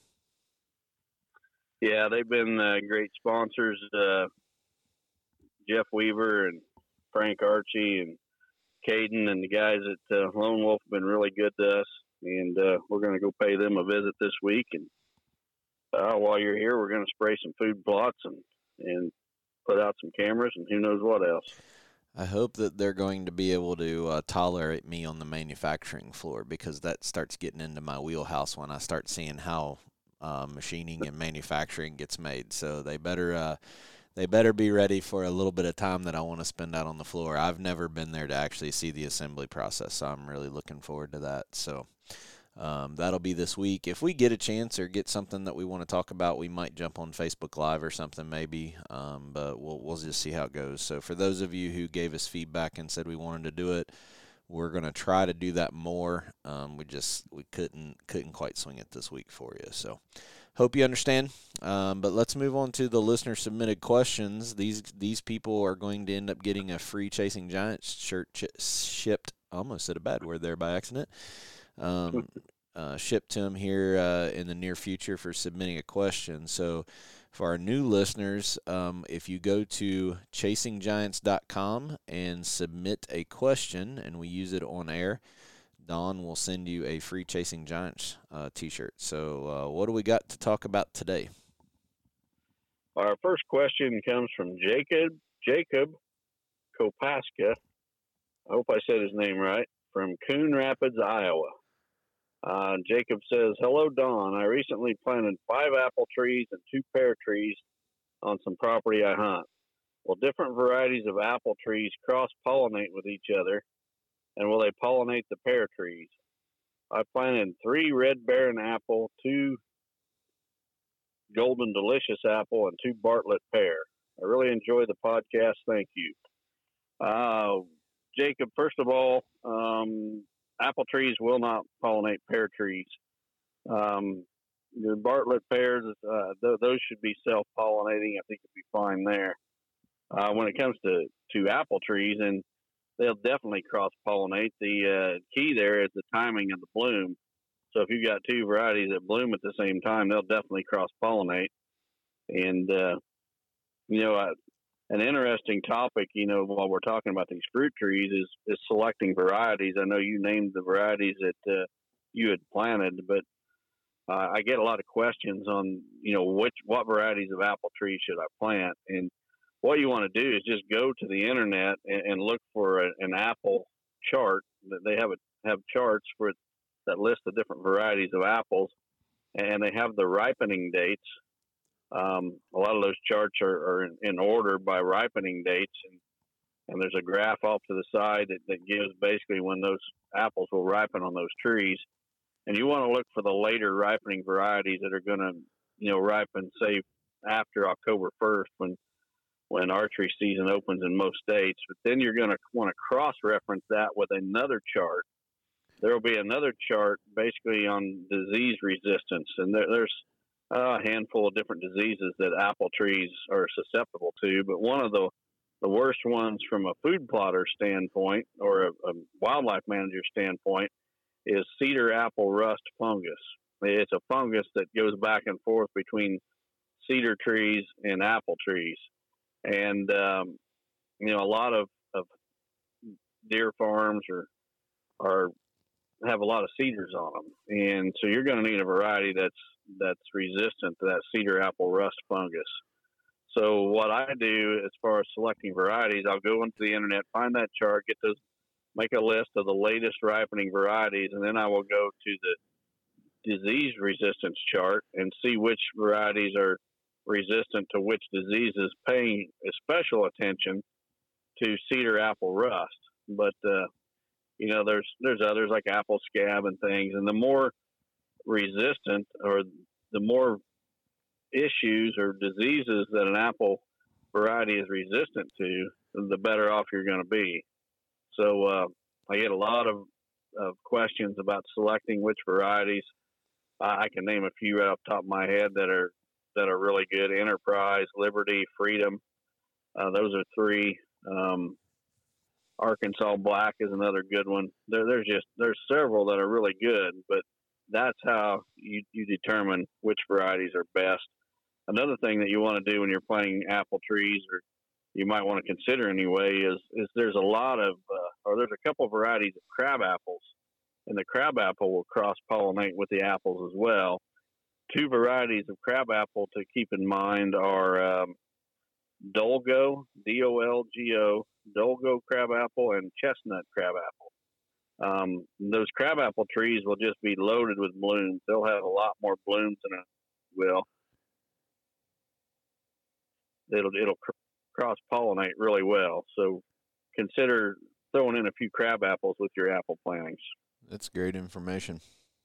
Yeah, they've been uh, great sponsors. Uh, Jeff Weaver and Frank Archie and Caden and the guys at uh, Lone Wolf have been really good to us. And uh, we're going to go pay them a visit this week. And uh, while you're here, we're going to spray some food plots and, and put out some cameras and who knows what else. I hope that they're going to be able to uh, tolerate me on the manufacturing floor, because that starts getting into my wheelhouse when I start seeing how uh, machining and manufacturing gets made. So they better uh, they better be ready for a little bit of time that I want to spend out on the floor. I've never been there to actually see the assembly process, so I'm really looking forward to that. So um, that'll be this week. If we get a chance or get something that we want to talk about, we might jump on Facebook Live or something maybe, um, but we'll we'll just see how it goes. So for those of you who gave us feedback and said we wanted to do it, we're going to try to do that more. Um, we just we couldn't couldn't quite swing it this week for you. So hope you understand. Um, but let's move on to the listener submitted questions. These these people are going to end up getting a free Chasing Giants shirt ch- shipped. I almost said a bad word there by accident. Um, uh, shipped to them here uh, in the near future for submitting a question. So for our new listeners, um, if you go to chasing giants dot com and submit a question and we use it on air, Don will send you a free Chasing Giants uh, t-shirt. So uh, what do we got to talk about today? Our first question comes from Jacob Jacob Kopaska. I hope I said his name right. From Coon Rapids, Iowa. Uh, Jacob says, "Hello, Don. I recently planted five apple trees and two pear trees on some property I hunt. Will different varieties of apple trees cross-pollinate with each other, and will they pollinate the pear trees? I planted three Red Baron apple, two Golden Delicious apple, and two Bartlett pear. I really enjoy the podcast. Thank you." Uh, Jacob, first of all, um, apple trees will not pollinate pear trees. Um, the Bartlett pears, uh, th- those should be self-pollinating. I think it'd be fine there. Uh, when it comes to, to apple trees, and they'll definitely cross-pollinate. The uh, key there is the timing of the bloom. So if you've got two varieties that bloom at the same time, they'll definitely cross-pollinate. And, uh, you know, I, an interesting topic, you know, while we're talking about these fruit trees is, is selecting varieties. I know you named the varieties that uh, you had planted, but uh, I get a lot of questions on, you know, which what varieties of apple trees should I plant? And what you want to do is just go to the internet and, and look for a, an apple chart. They have a, have charts for that list the different varieties of apples, and they have the ripening dates. Um, a lot of those charts are, are in, in order by ripening dates, and, and there's a graph off to the side that, that gives basically when those apples will ripen on those trees. And you want to look for the later ripening varieties that are going to, you know, ripen, say, after October first when when archery season opens in most states. But then you're going to want to cross-reference that with another chart. There will be another chart basically on disease resistance, and there, there's a handful of different diseases that apple trees are susceptible to, but one of the the worst ones from a food plotter standpoint or a, a wildlife manager standpoint is cedar apple rust fungus. It's a fungus that goes back and forth between cedar trees and apple trees, and um, you know, a lot of, of deer farms are are have a lot of cedars on them, and so you're going to need a variety that's that's resistant to that cedar apple rust fungus. So what I do as far as selecting varieties, I'll go into the internet, find that chart, get those, make a list of the latest ripening varieties, and then I will go to the disease resistance chart and see which varieties are resistant to which diseases, paying special attention to cedar apple rust. But uh, you know, there's there's others like apple scab and things, and the more resistant or the more issues or diseases that an apple variety is resistant to, the better off you're going to be. So uh, I get a lot of, of questions about selecting which varieties. Uh, I can name a few right off the top of my head that are that are really good. Enterprise, Liberty, Freedom. Uh, those are three. Um, Arkansas Black is another good one. There, there's just there's several that are really good, but that's how you, you determine which varieties are best. Another thing that you want to do when you're planting apple trees, or you might want to consider anyway, is is there's a lot of, uh, or there's a couple of varieties of crab apples, and the crab apple will cross-pollinate with the apples as well. Two varieties of crab apple to keep in mind are um, Dolgo, D O L G O, Dolgo crabapple, and chestnut crabapple. Um, those crabapple trees will just be loaded with blooms. They'll have a lot more blooms than it will. It'll it'll cr- cross pollinate really well. So consider throwing in a few crab apples with your apple plantings. That's great information.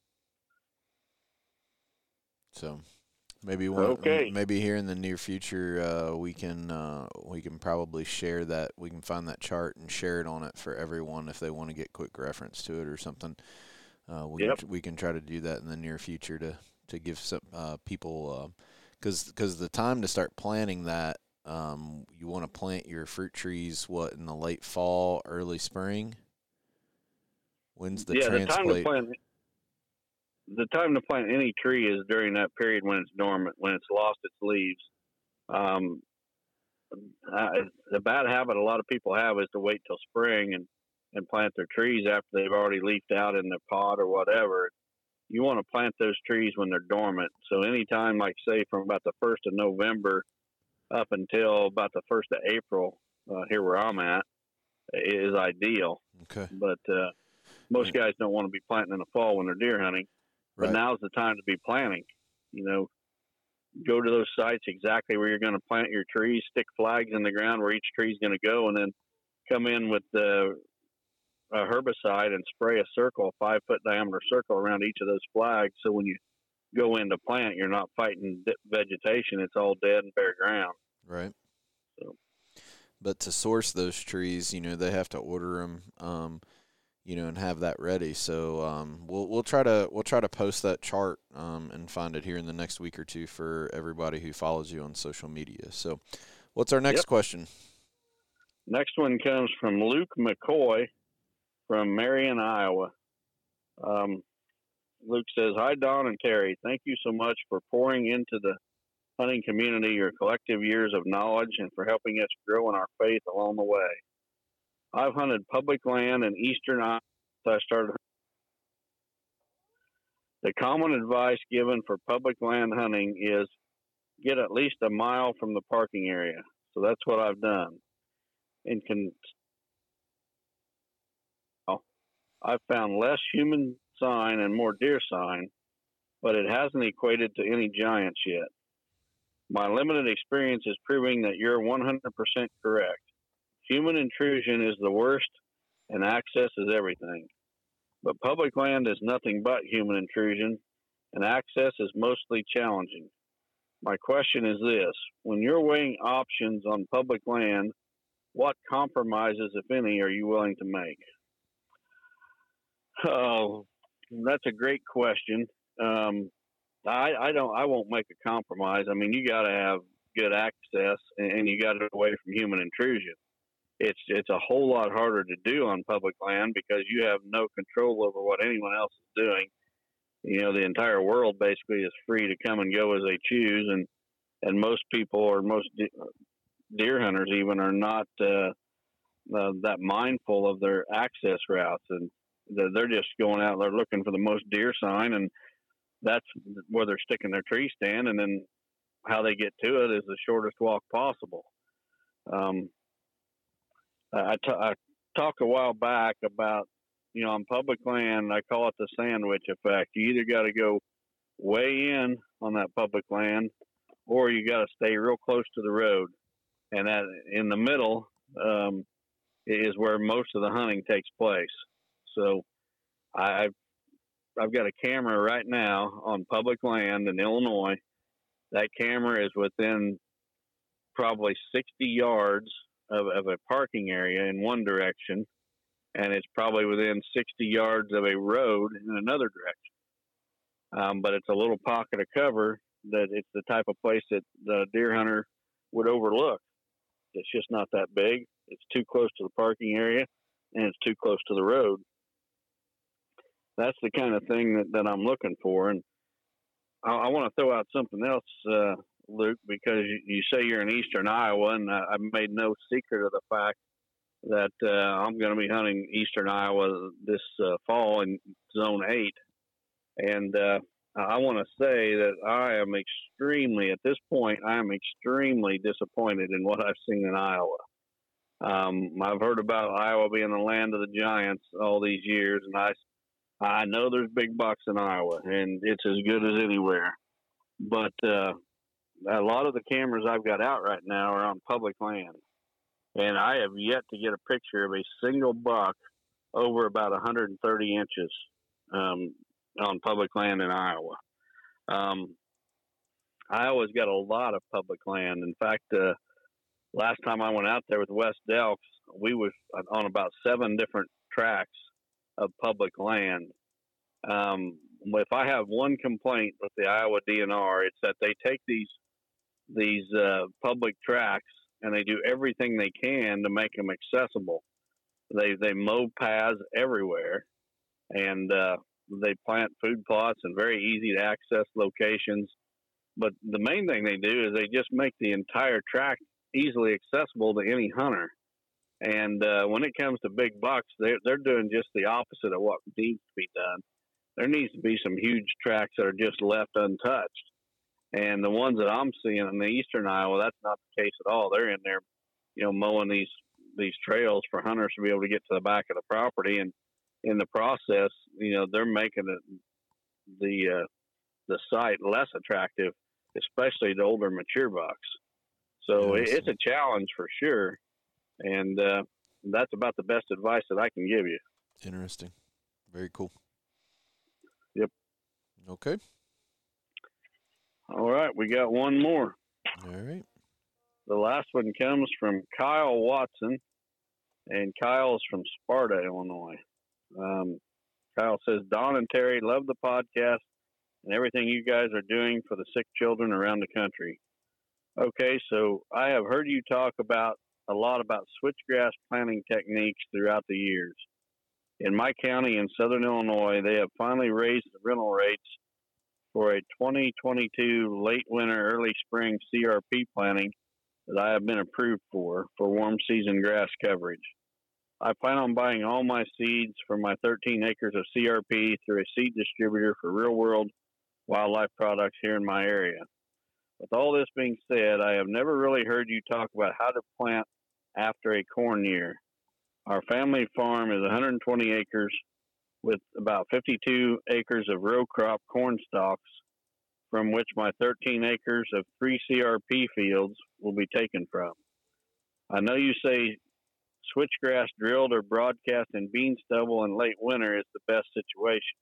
So maybe one, okay. maybe here in the near future uh, we can uh, we can probably share that. We can find that chart and share it on it for everyone if they want to get quick reference to it or something. Uh, we yep. can, we can try to do that in the near future to to give some uh, people. Uh, Because because the time to start planting that, um, you want to plant your fruit trees, what, in the late fall, early spring? When's the yeah, transplant? the time to plant the time to plant any tree is during that period when it's dormant, when it's lost its leaves. Um, uh, the bad habit a lot of people have is to wait till spring and, and plant their trees after they've already leafed out in their pot or whatever. You want to plant those trees when they're dormant. So anytime, like say from about the first of November up until about the first of April, uh, here where I'm at, is ideal. Okay. But uh, most guys don't want to be planting in the fall when they're deer hunting. But Right. now's the time to be planting. You know, go to those sites exactly where you're going to plant your trees, stick flags in the ground where each tree is going to go, and then come in with the a herbicide and spray a circle, a five foot diameter circle around each of those flags. So when you go in to plant, you're not fighting vegetation. It's all dead and bare ground. Right. So, but to source those trees, you know, they have to order them, um, you know, and have that ready. So um, we'll we'll try to we'll try to post that chart um, and find it here in the next week or two for everybody who follows you on social media. So, what's our next yep. question? Next one comes from Luke McCoy from Marion, Iowa. Um, Luke says, "Hi, Don and Terry. Thank you so much for pouring into the hunting community your collective years of knowledge and for helping us grow in our faith along the way. I've hunted public land in eastern Iowa since I started. The common advice given for public land hunting is get at least a mile from the parking area. So that's what I've done. And can I've found less human sign and more deer sign, but it hasn't equated to any giants yet. My limited experience is proving that you're one hundred percent correct. Human intrusion is the worst, and access is everything. But public land is nothing but human intrusion, and access is mostly challenging. My question is this: when you're weighing options on public land, what compromises, if any, are you willing to make? Oh, that's a great question. Um, I, I don't. I won't make a compromise. I mean, you got to have good access, and, and you got to get away from human intrusion. It's it's a whole lot harder to do on public land because you have no control over what anyone else is doing. You know, the entire world basically is free to come and go as they choose, and and most people or most de- deer hunters even are not uh, uh, that mindful of their access routes, and they're just going out there looking for the most deer sign, and that's where they're sticking their tree stand, and then how they get to it is the shortest walk possible. Um, I, t- I talked a while back about, you know, on public land, I call it the sandwich effect. You either got to go way in on that public land, or you got to stay real close to the road. And that in the middle um, is where most of the hunting takes place. So I've, I've got a camera right now on public land in Illinois. That camera is within probably sixty yards of, of a parking area in one direction, and it's probably within sixty yards of a road in another direction. Um, but it's a little pocket of cover that it's the type of place that the deer hunter would overlook. It's just not that big. It's too close to the parking area, and it's too close to the road. That's the kind of thing that, that I'm looking for. And I, I want to throw out something else, uh, Luke, because you, you say you're in eastern Iowa, and I, I've made no secret of the fact that uh, I'm going to be hunting eastern Iowa this uh, fall in Zone eight. And uh, I want to say that I am extremely, at this point, I am extremely disappointed in what I've seen in Iowa. Um, I've heard about Iowa being the land of the giants all these years, and I, I know there's big bucks in Iowa, and it's as good as anywhere. But uh, a lot of the cameras I've got out right now are on public land, and I have yet to get a picture of a single buck over about one hundred thirty inches um, on public land in Iowa. Um, Iowa's got a lot of public land. In fact, uh, last time I went out there with West Delks, we was on about seven different tracts of public land. Um, if I have one complaint with the Iowa D N R, it's that they take these these uh, public tracts and they do everything they can to make them accessible. They they mow paths everywhere, and uh, they plant food plots in very easy to access locations. But the main thing they do is they just make the entire tract easily accessible to any hunter. And uh, when it comes to big bucks, they're, they're doing just the opposite of what needs to be done. There needs to be some huge tracts that are just left untouched. And the ones that I'm seeing in the eastern Iowa, that's not the case at all. They're in there, you know, mowing these these trails for hunters to be able to get to the back of the property. And in the process, you know, they're making it, the uh, the site less attractive, especially the older mature bucks. So yes. It's a challenge for sure. And uh, that's about the best advice that I can give you. Interesting. Very cool. Yep. Okay. All right. We got one more. All right. The last one comes from Kyle Watson, and Kyle is from Sparta, Illinois. Um, Kyle says, Don and Terry, love the podcast and everything you guys are doing for the sick children around the country. Okay, so I have heard you talk about a lot about switchgrass planting techniques throughout the years. In my county in southern Illinois, they have finally raised the rental rates for a twenty twenty-two late winter, early spring C R P planting that I have been approved for, for warm season grass coverage. I plan on buying all my seeds for my thirteen acres of C R P through a seed distributor for Real World Wildlife Products here in my area. With all this being said, I have never really heard you talk about how to plant after a corn year. Our family farm is one hundred twenty acres with about fifty-two acres of row crop corn stalks, from which my thirteen acres of three C R P fields will be taken from. I know you say switchgrass drilled or broadcast in bean stubble in late winter is the best situation.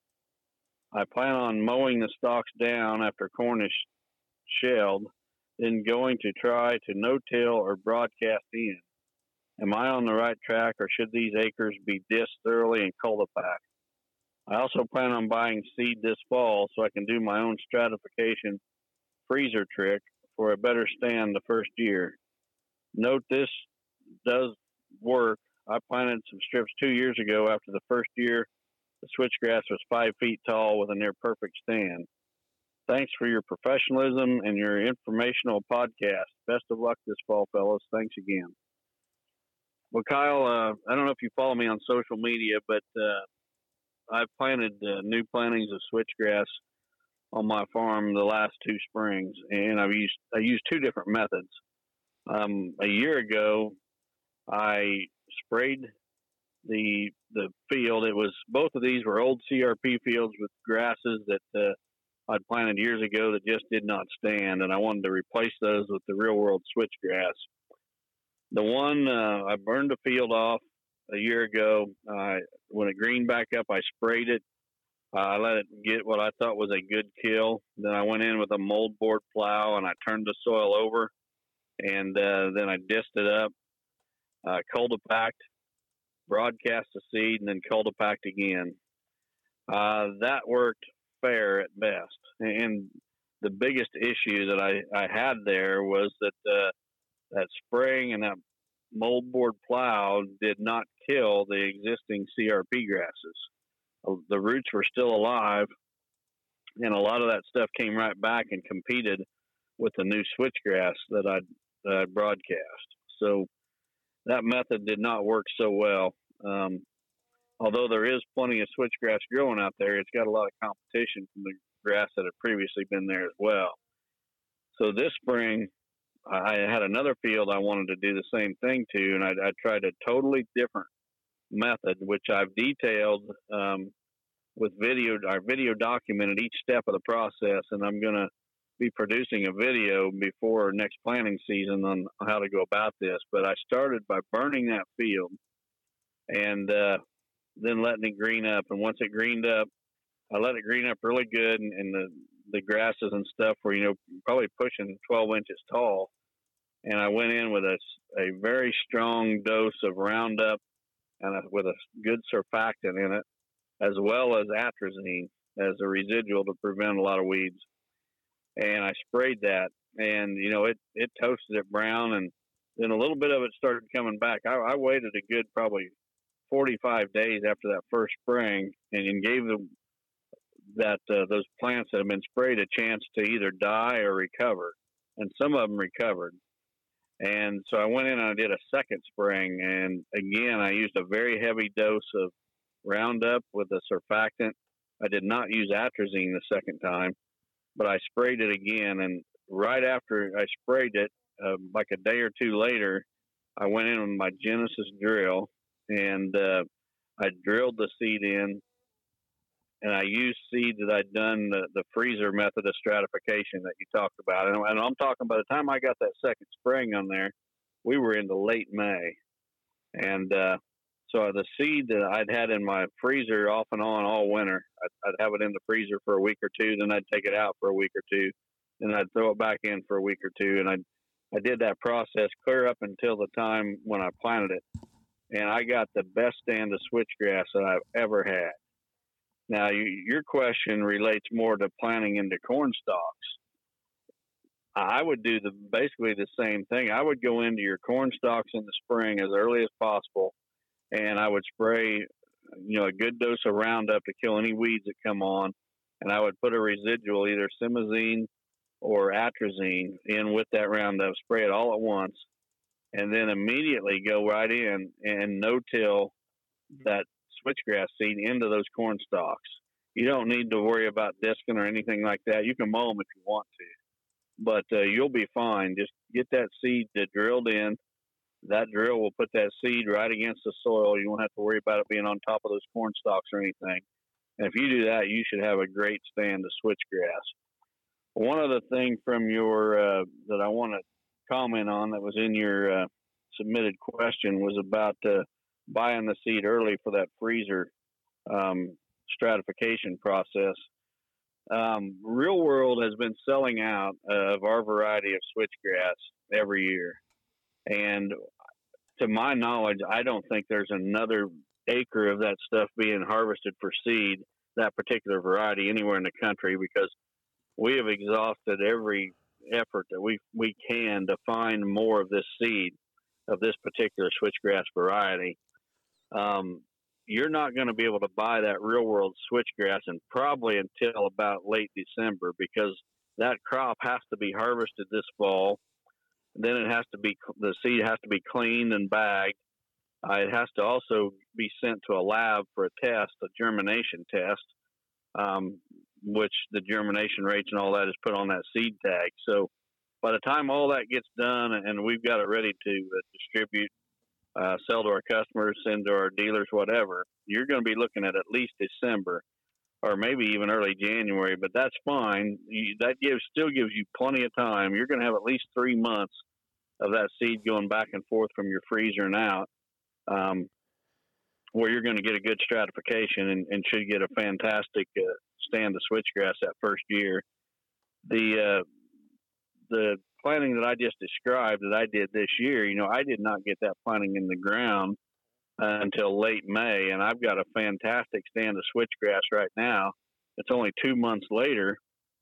I plan on mowing the stalks down after corn is shelled, then going to try to no-till or broadcast in. Am I on the right track, or should these acres be disked thoroughly and cultipacked? I also plan on buying seed this fall so I can do my own stratification freezer trick for a better stand the first year. Note this does work. I planted some strips two years ago after the first year. The switchgrass was five feet tall with a near perfect stand. Thanks for your professionalism and your informational podcast. Best of luck this fall, fellas. Thanks again. Well, Kyle, uh, I don't know if you follow me on social media, but uh, I've planted uh, new plantings of switchgrass on my farm the last two springs, and I've used I used two different methods. Um, a year ago, I sprayed the the field. It was both of these were old C R P fields with grasses that uh, I'd planted years ago that just did not stand, and I wanted to replace those with the Real World switchgrass. The one uh, I burned the field off a year ago. Uh, when it greened back up, I sprayed it. Uh, I let it get what I thought was a good kill. Then I went in with a mold board plow and I turned the soil over, and uh, then I disked it up, uh, cultipacked, broadcast the seed, and then cultipacked again. Uh, that worked fair at best. And the biggest issue that I, I had there was that uh, that spraying and that mold board plow did not kill the existing C R P grasses. The roots were still alive, and a lot of that stuff came right back and competed with the new switchgrass that I'd, that I'd broadcast. So that method did not work so well. Um, although there is plenty of switchgrass growing out there, it's got a lot of competition from the grass that had previously been there as well. So this spring, I had another field I wanted to do the same thing to, and I, I tried a totally different method, which I've detailed um, with video. I video documented each step of the process, and I'm going to be producing a video before next planting season on how to go about this. But I started by burning that field and uh, then letting it green up. And once it greened up, I let it green up really good, and, and the, the grasses and stuff were, you know, probably pushing twelve inches tall. And I went in with a, a very strong dose of Roundup and a, with a good surfactant in it, as well as atrazine as a residual to prevent a lot of weeds. And I sprayed that, and, you know, it, it toasted it brown, and then a little bit of it started coming back. I, I waited a good probably forty-five days after that first spraying, and, and gave them that uh, those plants that have been sprayed a chance to either die or recover, and some of them recovered. And so I went in and I did a second spraying, and again I used a very heavy dose of Roundup with a surfactant. I did not use atrazine the second time, but I sprayed it again, and right after I sprayed it, uh, like a day or two later, I went in with my Genesis drill, and uh, I drilled the seed in, and I used seed that I'd done the, the freezer method of stratification that you talked about. And, and I'm talking, by the time I got that second spraying on there, we were into late May. And uh, so the seed that I'd had in my freezer off and on all winter, I'd, I'd have it in the freezer for a week or two, then I'd take it out for a week or two, then I'd throw it back in for a week or two. And I I did that process clear up until the time when I planted it. And I got the best stand of switchgrass that I've ever had. Now, you, your question relates more to planting into corn stalks. I would do the basically the same thing. I would go into your corn stalks in the spring as early as possible, and I would spray, you know, a good dose of Roundup to kill any weeds that come on, and I would put a residual, either simazine or atrazine, in with that Roundup, spray it all at once, and then immediately go right in and no-till that switchgrass seed into those corn stalks. You don't need to worry about discing or anything like that. You can mow them if you want to, but uh, you'll be fine. Just get that seed drilled in. That drill will put that seed right against the soil. You won't have to worry about it being on top of those corn stalks or anything. And if you do that, you should have a great stand of switchgrass. One other thing from your uh, that I want to comment on that was in your uh, submitted question was about uh, buying the seed early for that freezer um, stratification process. Um, Real World has been selling out uh, of our variety of switchgrass every year. And to my knowledge, I don't think there's another acre of that stuff being harvested for seed, that particular variety, anywhere in the country, because we have exhausted every effort that we, we can to find more of this seed, of this particular switchgrass variety. Um, you're not going to be able to buy that Real World switchgrass and probably until about late December, because that crop has to be harvested this fall. Then it has to be, the seed has to be cleaned and bagged. Uh, it has to also be sent to a lab for a test, a germination test, um, which the germination rates and all that is put on that seed tag. So by the time all that gets done and we've got it ready to uh, distribute, Uh, sell to our customers, send to our dealers, whatever, you're going to be looking at at least December or maybe even early January, but that's fine. You, that gives still gives you plenty of time. You're going to have at least three months of that seed going back and forth from your freezer and out, um, where you're going to get a good stratification and, and should get a fantastic uh, stand of switchgrass that first year. The uh, the planting that I just described that I did this year, you know, I did not get that planting in the ground uh, until late May, and I've got a fantastic stand of switchgrass right now. It's only two months later,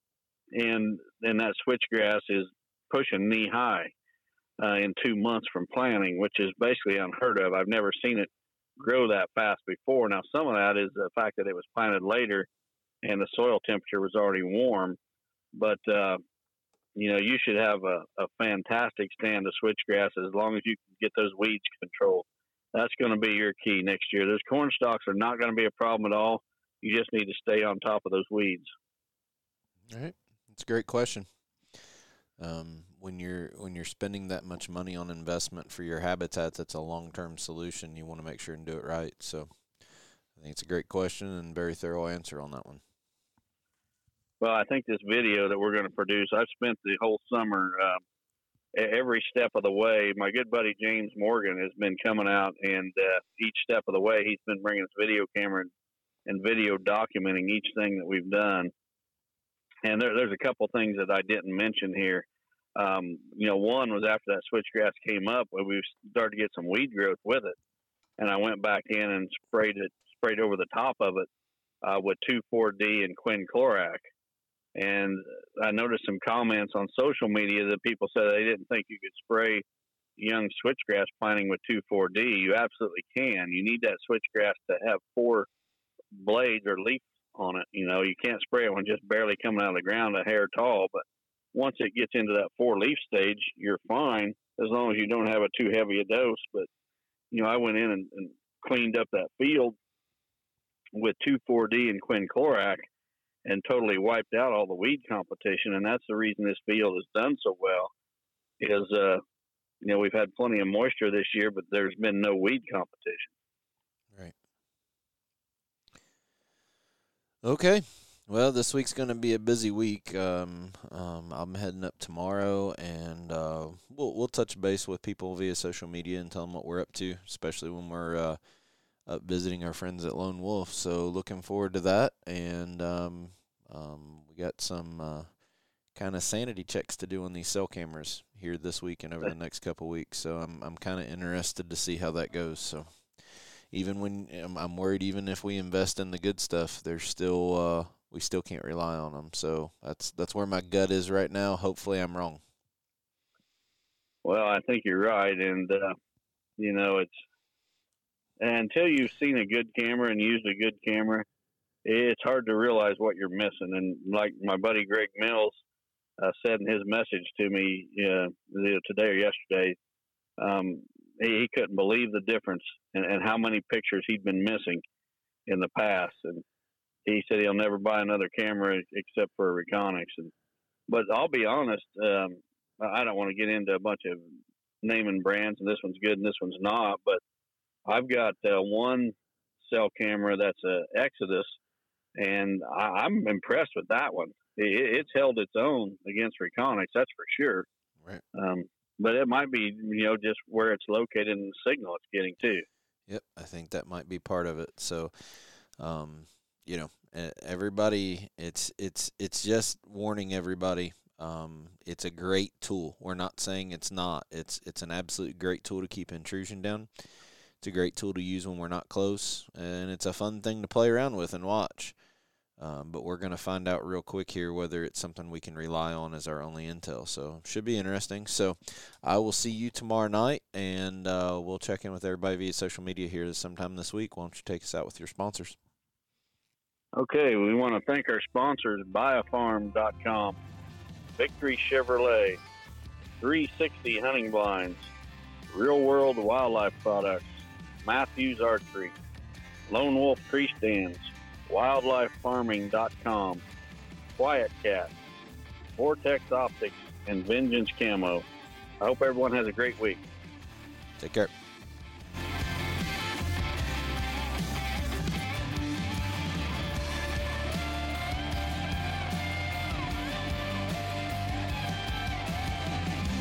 and then that switchgrass is pushing knee high uh, in two months from planting, which is basically unheard of. I've never seen it grow that fast before. Now, some of that is the fact that it was planted later and the soil temperature was already warm, but uh, you know, you should have a, a fantastic stand of switchgrass as long as you can get those weeds controlled. That's going to be your key next year. Those corn stalks are not going to be a problem at all. You just need to stay on top of those weeds. All right. That's a great question. Um, when you're when you're spending that much money on investment for your habitat, that's a long-term solution. You want to make sure and do it right. So I think it's a great question and very thorough answer on that one. Well, I think this video that we're going to produce, I've spent the whole summer um, every step of the way. My good buddy James Morgan has been coming out, and uh, each step of the way he's been bringing his video camera and, and video documenting each thing that we've done. And there, there's a couple things that I didn't mention here. Um, you know, one was after that switchgrass came up, we started to get some weed growth with it, and I went back in and sprayed it, sprayed over the top of it uh, with two four D and quinclorac. And I noticed some comments on social media that people said they didn't think you could spray young switchgrass planting with two four D. You absolutely can. You need that switchgrass to have four blades or leaves on it. You know, you can't spray it when just barely coming out of the ground a hair tall, but once it gets into that four leaf stage, you're fine as long as you don't have a too heavy a dose. But, you know, I went in and, and cleaned up that field with two four D and quinclorac and totally wiped out all the weed competition. And that's the reason this field has done so well is, uh, you know, we've had plenty of moisture this year, but there's been no weed competition. Right. Okay. Well, this week's going to be a busy week. Um, um, I'm heading up tomorrow, and uh, we'll we'll touch base with people via social media and tell them what we're up to, especially when we're uh, up visiting our friends at Lone Wolf. So looking forward to that, and um, um, we got some uh, kind of sanity checks to do on these cell cameras here this week and over the next couple weeks. So I'm I'm kind of interested to see how that goes. So even when um, I'm worried, even if we invest in the good stuff, there's still uh, we still can't rely on them. So that's that's where my gut is right now. Hopefully I'm wrong. Well, I think you're right. And, uh, you know, it's until you've seen a good camera and used a good camera, it's hard to realize what you're missing. And like my buddy Greg Mills uh, said in his message to me uh, today or yesterday, um, he, he couldn't believe the difference and, and how many pictures he'd been missing in the past. And he said he'll never buy another camera except for Reconyx. And, but I'll be honest, um, I don't want to get into a bunch of naming brands and this one's good and this one's not, but I've got uh, one cell camera that's a Exodus, and I, I'm impressed with that one. It, it's held its own against Reconyx, that's for sure. Right. Um, but it might be, you know, just where it's located and the signal it's getting too. Yep, I think that might be part of it. So, um, you know, everybody, it's it's it's just warning everybody. Um, it's a great tool. We're not saying it's not. It's it's an absolute great tool to keep intrusion down. It's a great tool to use when we're not close, and it's a fun thing to play around with and watch. Um, but we're going to find out real quick here whether it's something we can rely on as our only intel. So should be interesting. So I will see you tomorrow night, and uh, we'll check in with everybody via social media here sometime this week. Why don't you take us out with your sponsors? Okay, we want to thank our sponsors, buy a farm dot com, Victory Chevrolet, three sixty Hunting Blinds, Real World Wildlife Products, Matthews Archery, Lone Wolf Tree Stands, wildlife farming dot com, Quiet Cat, Vortex Optics, and Vengeance Camo. I hope everyone has a great week. Take care.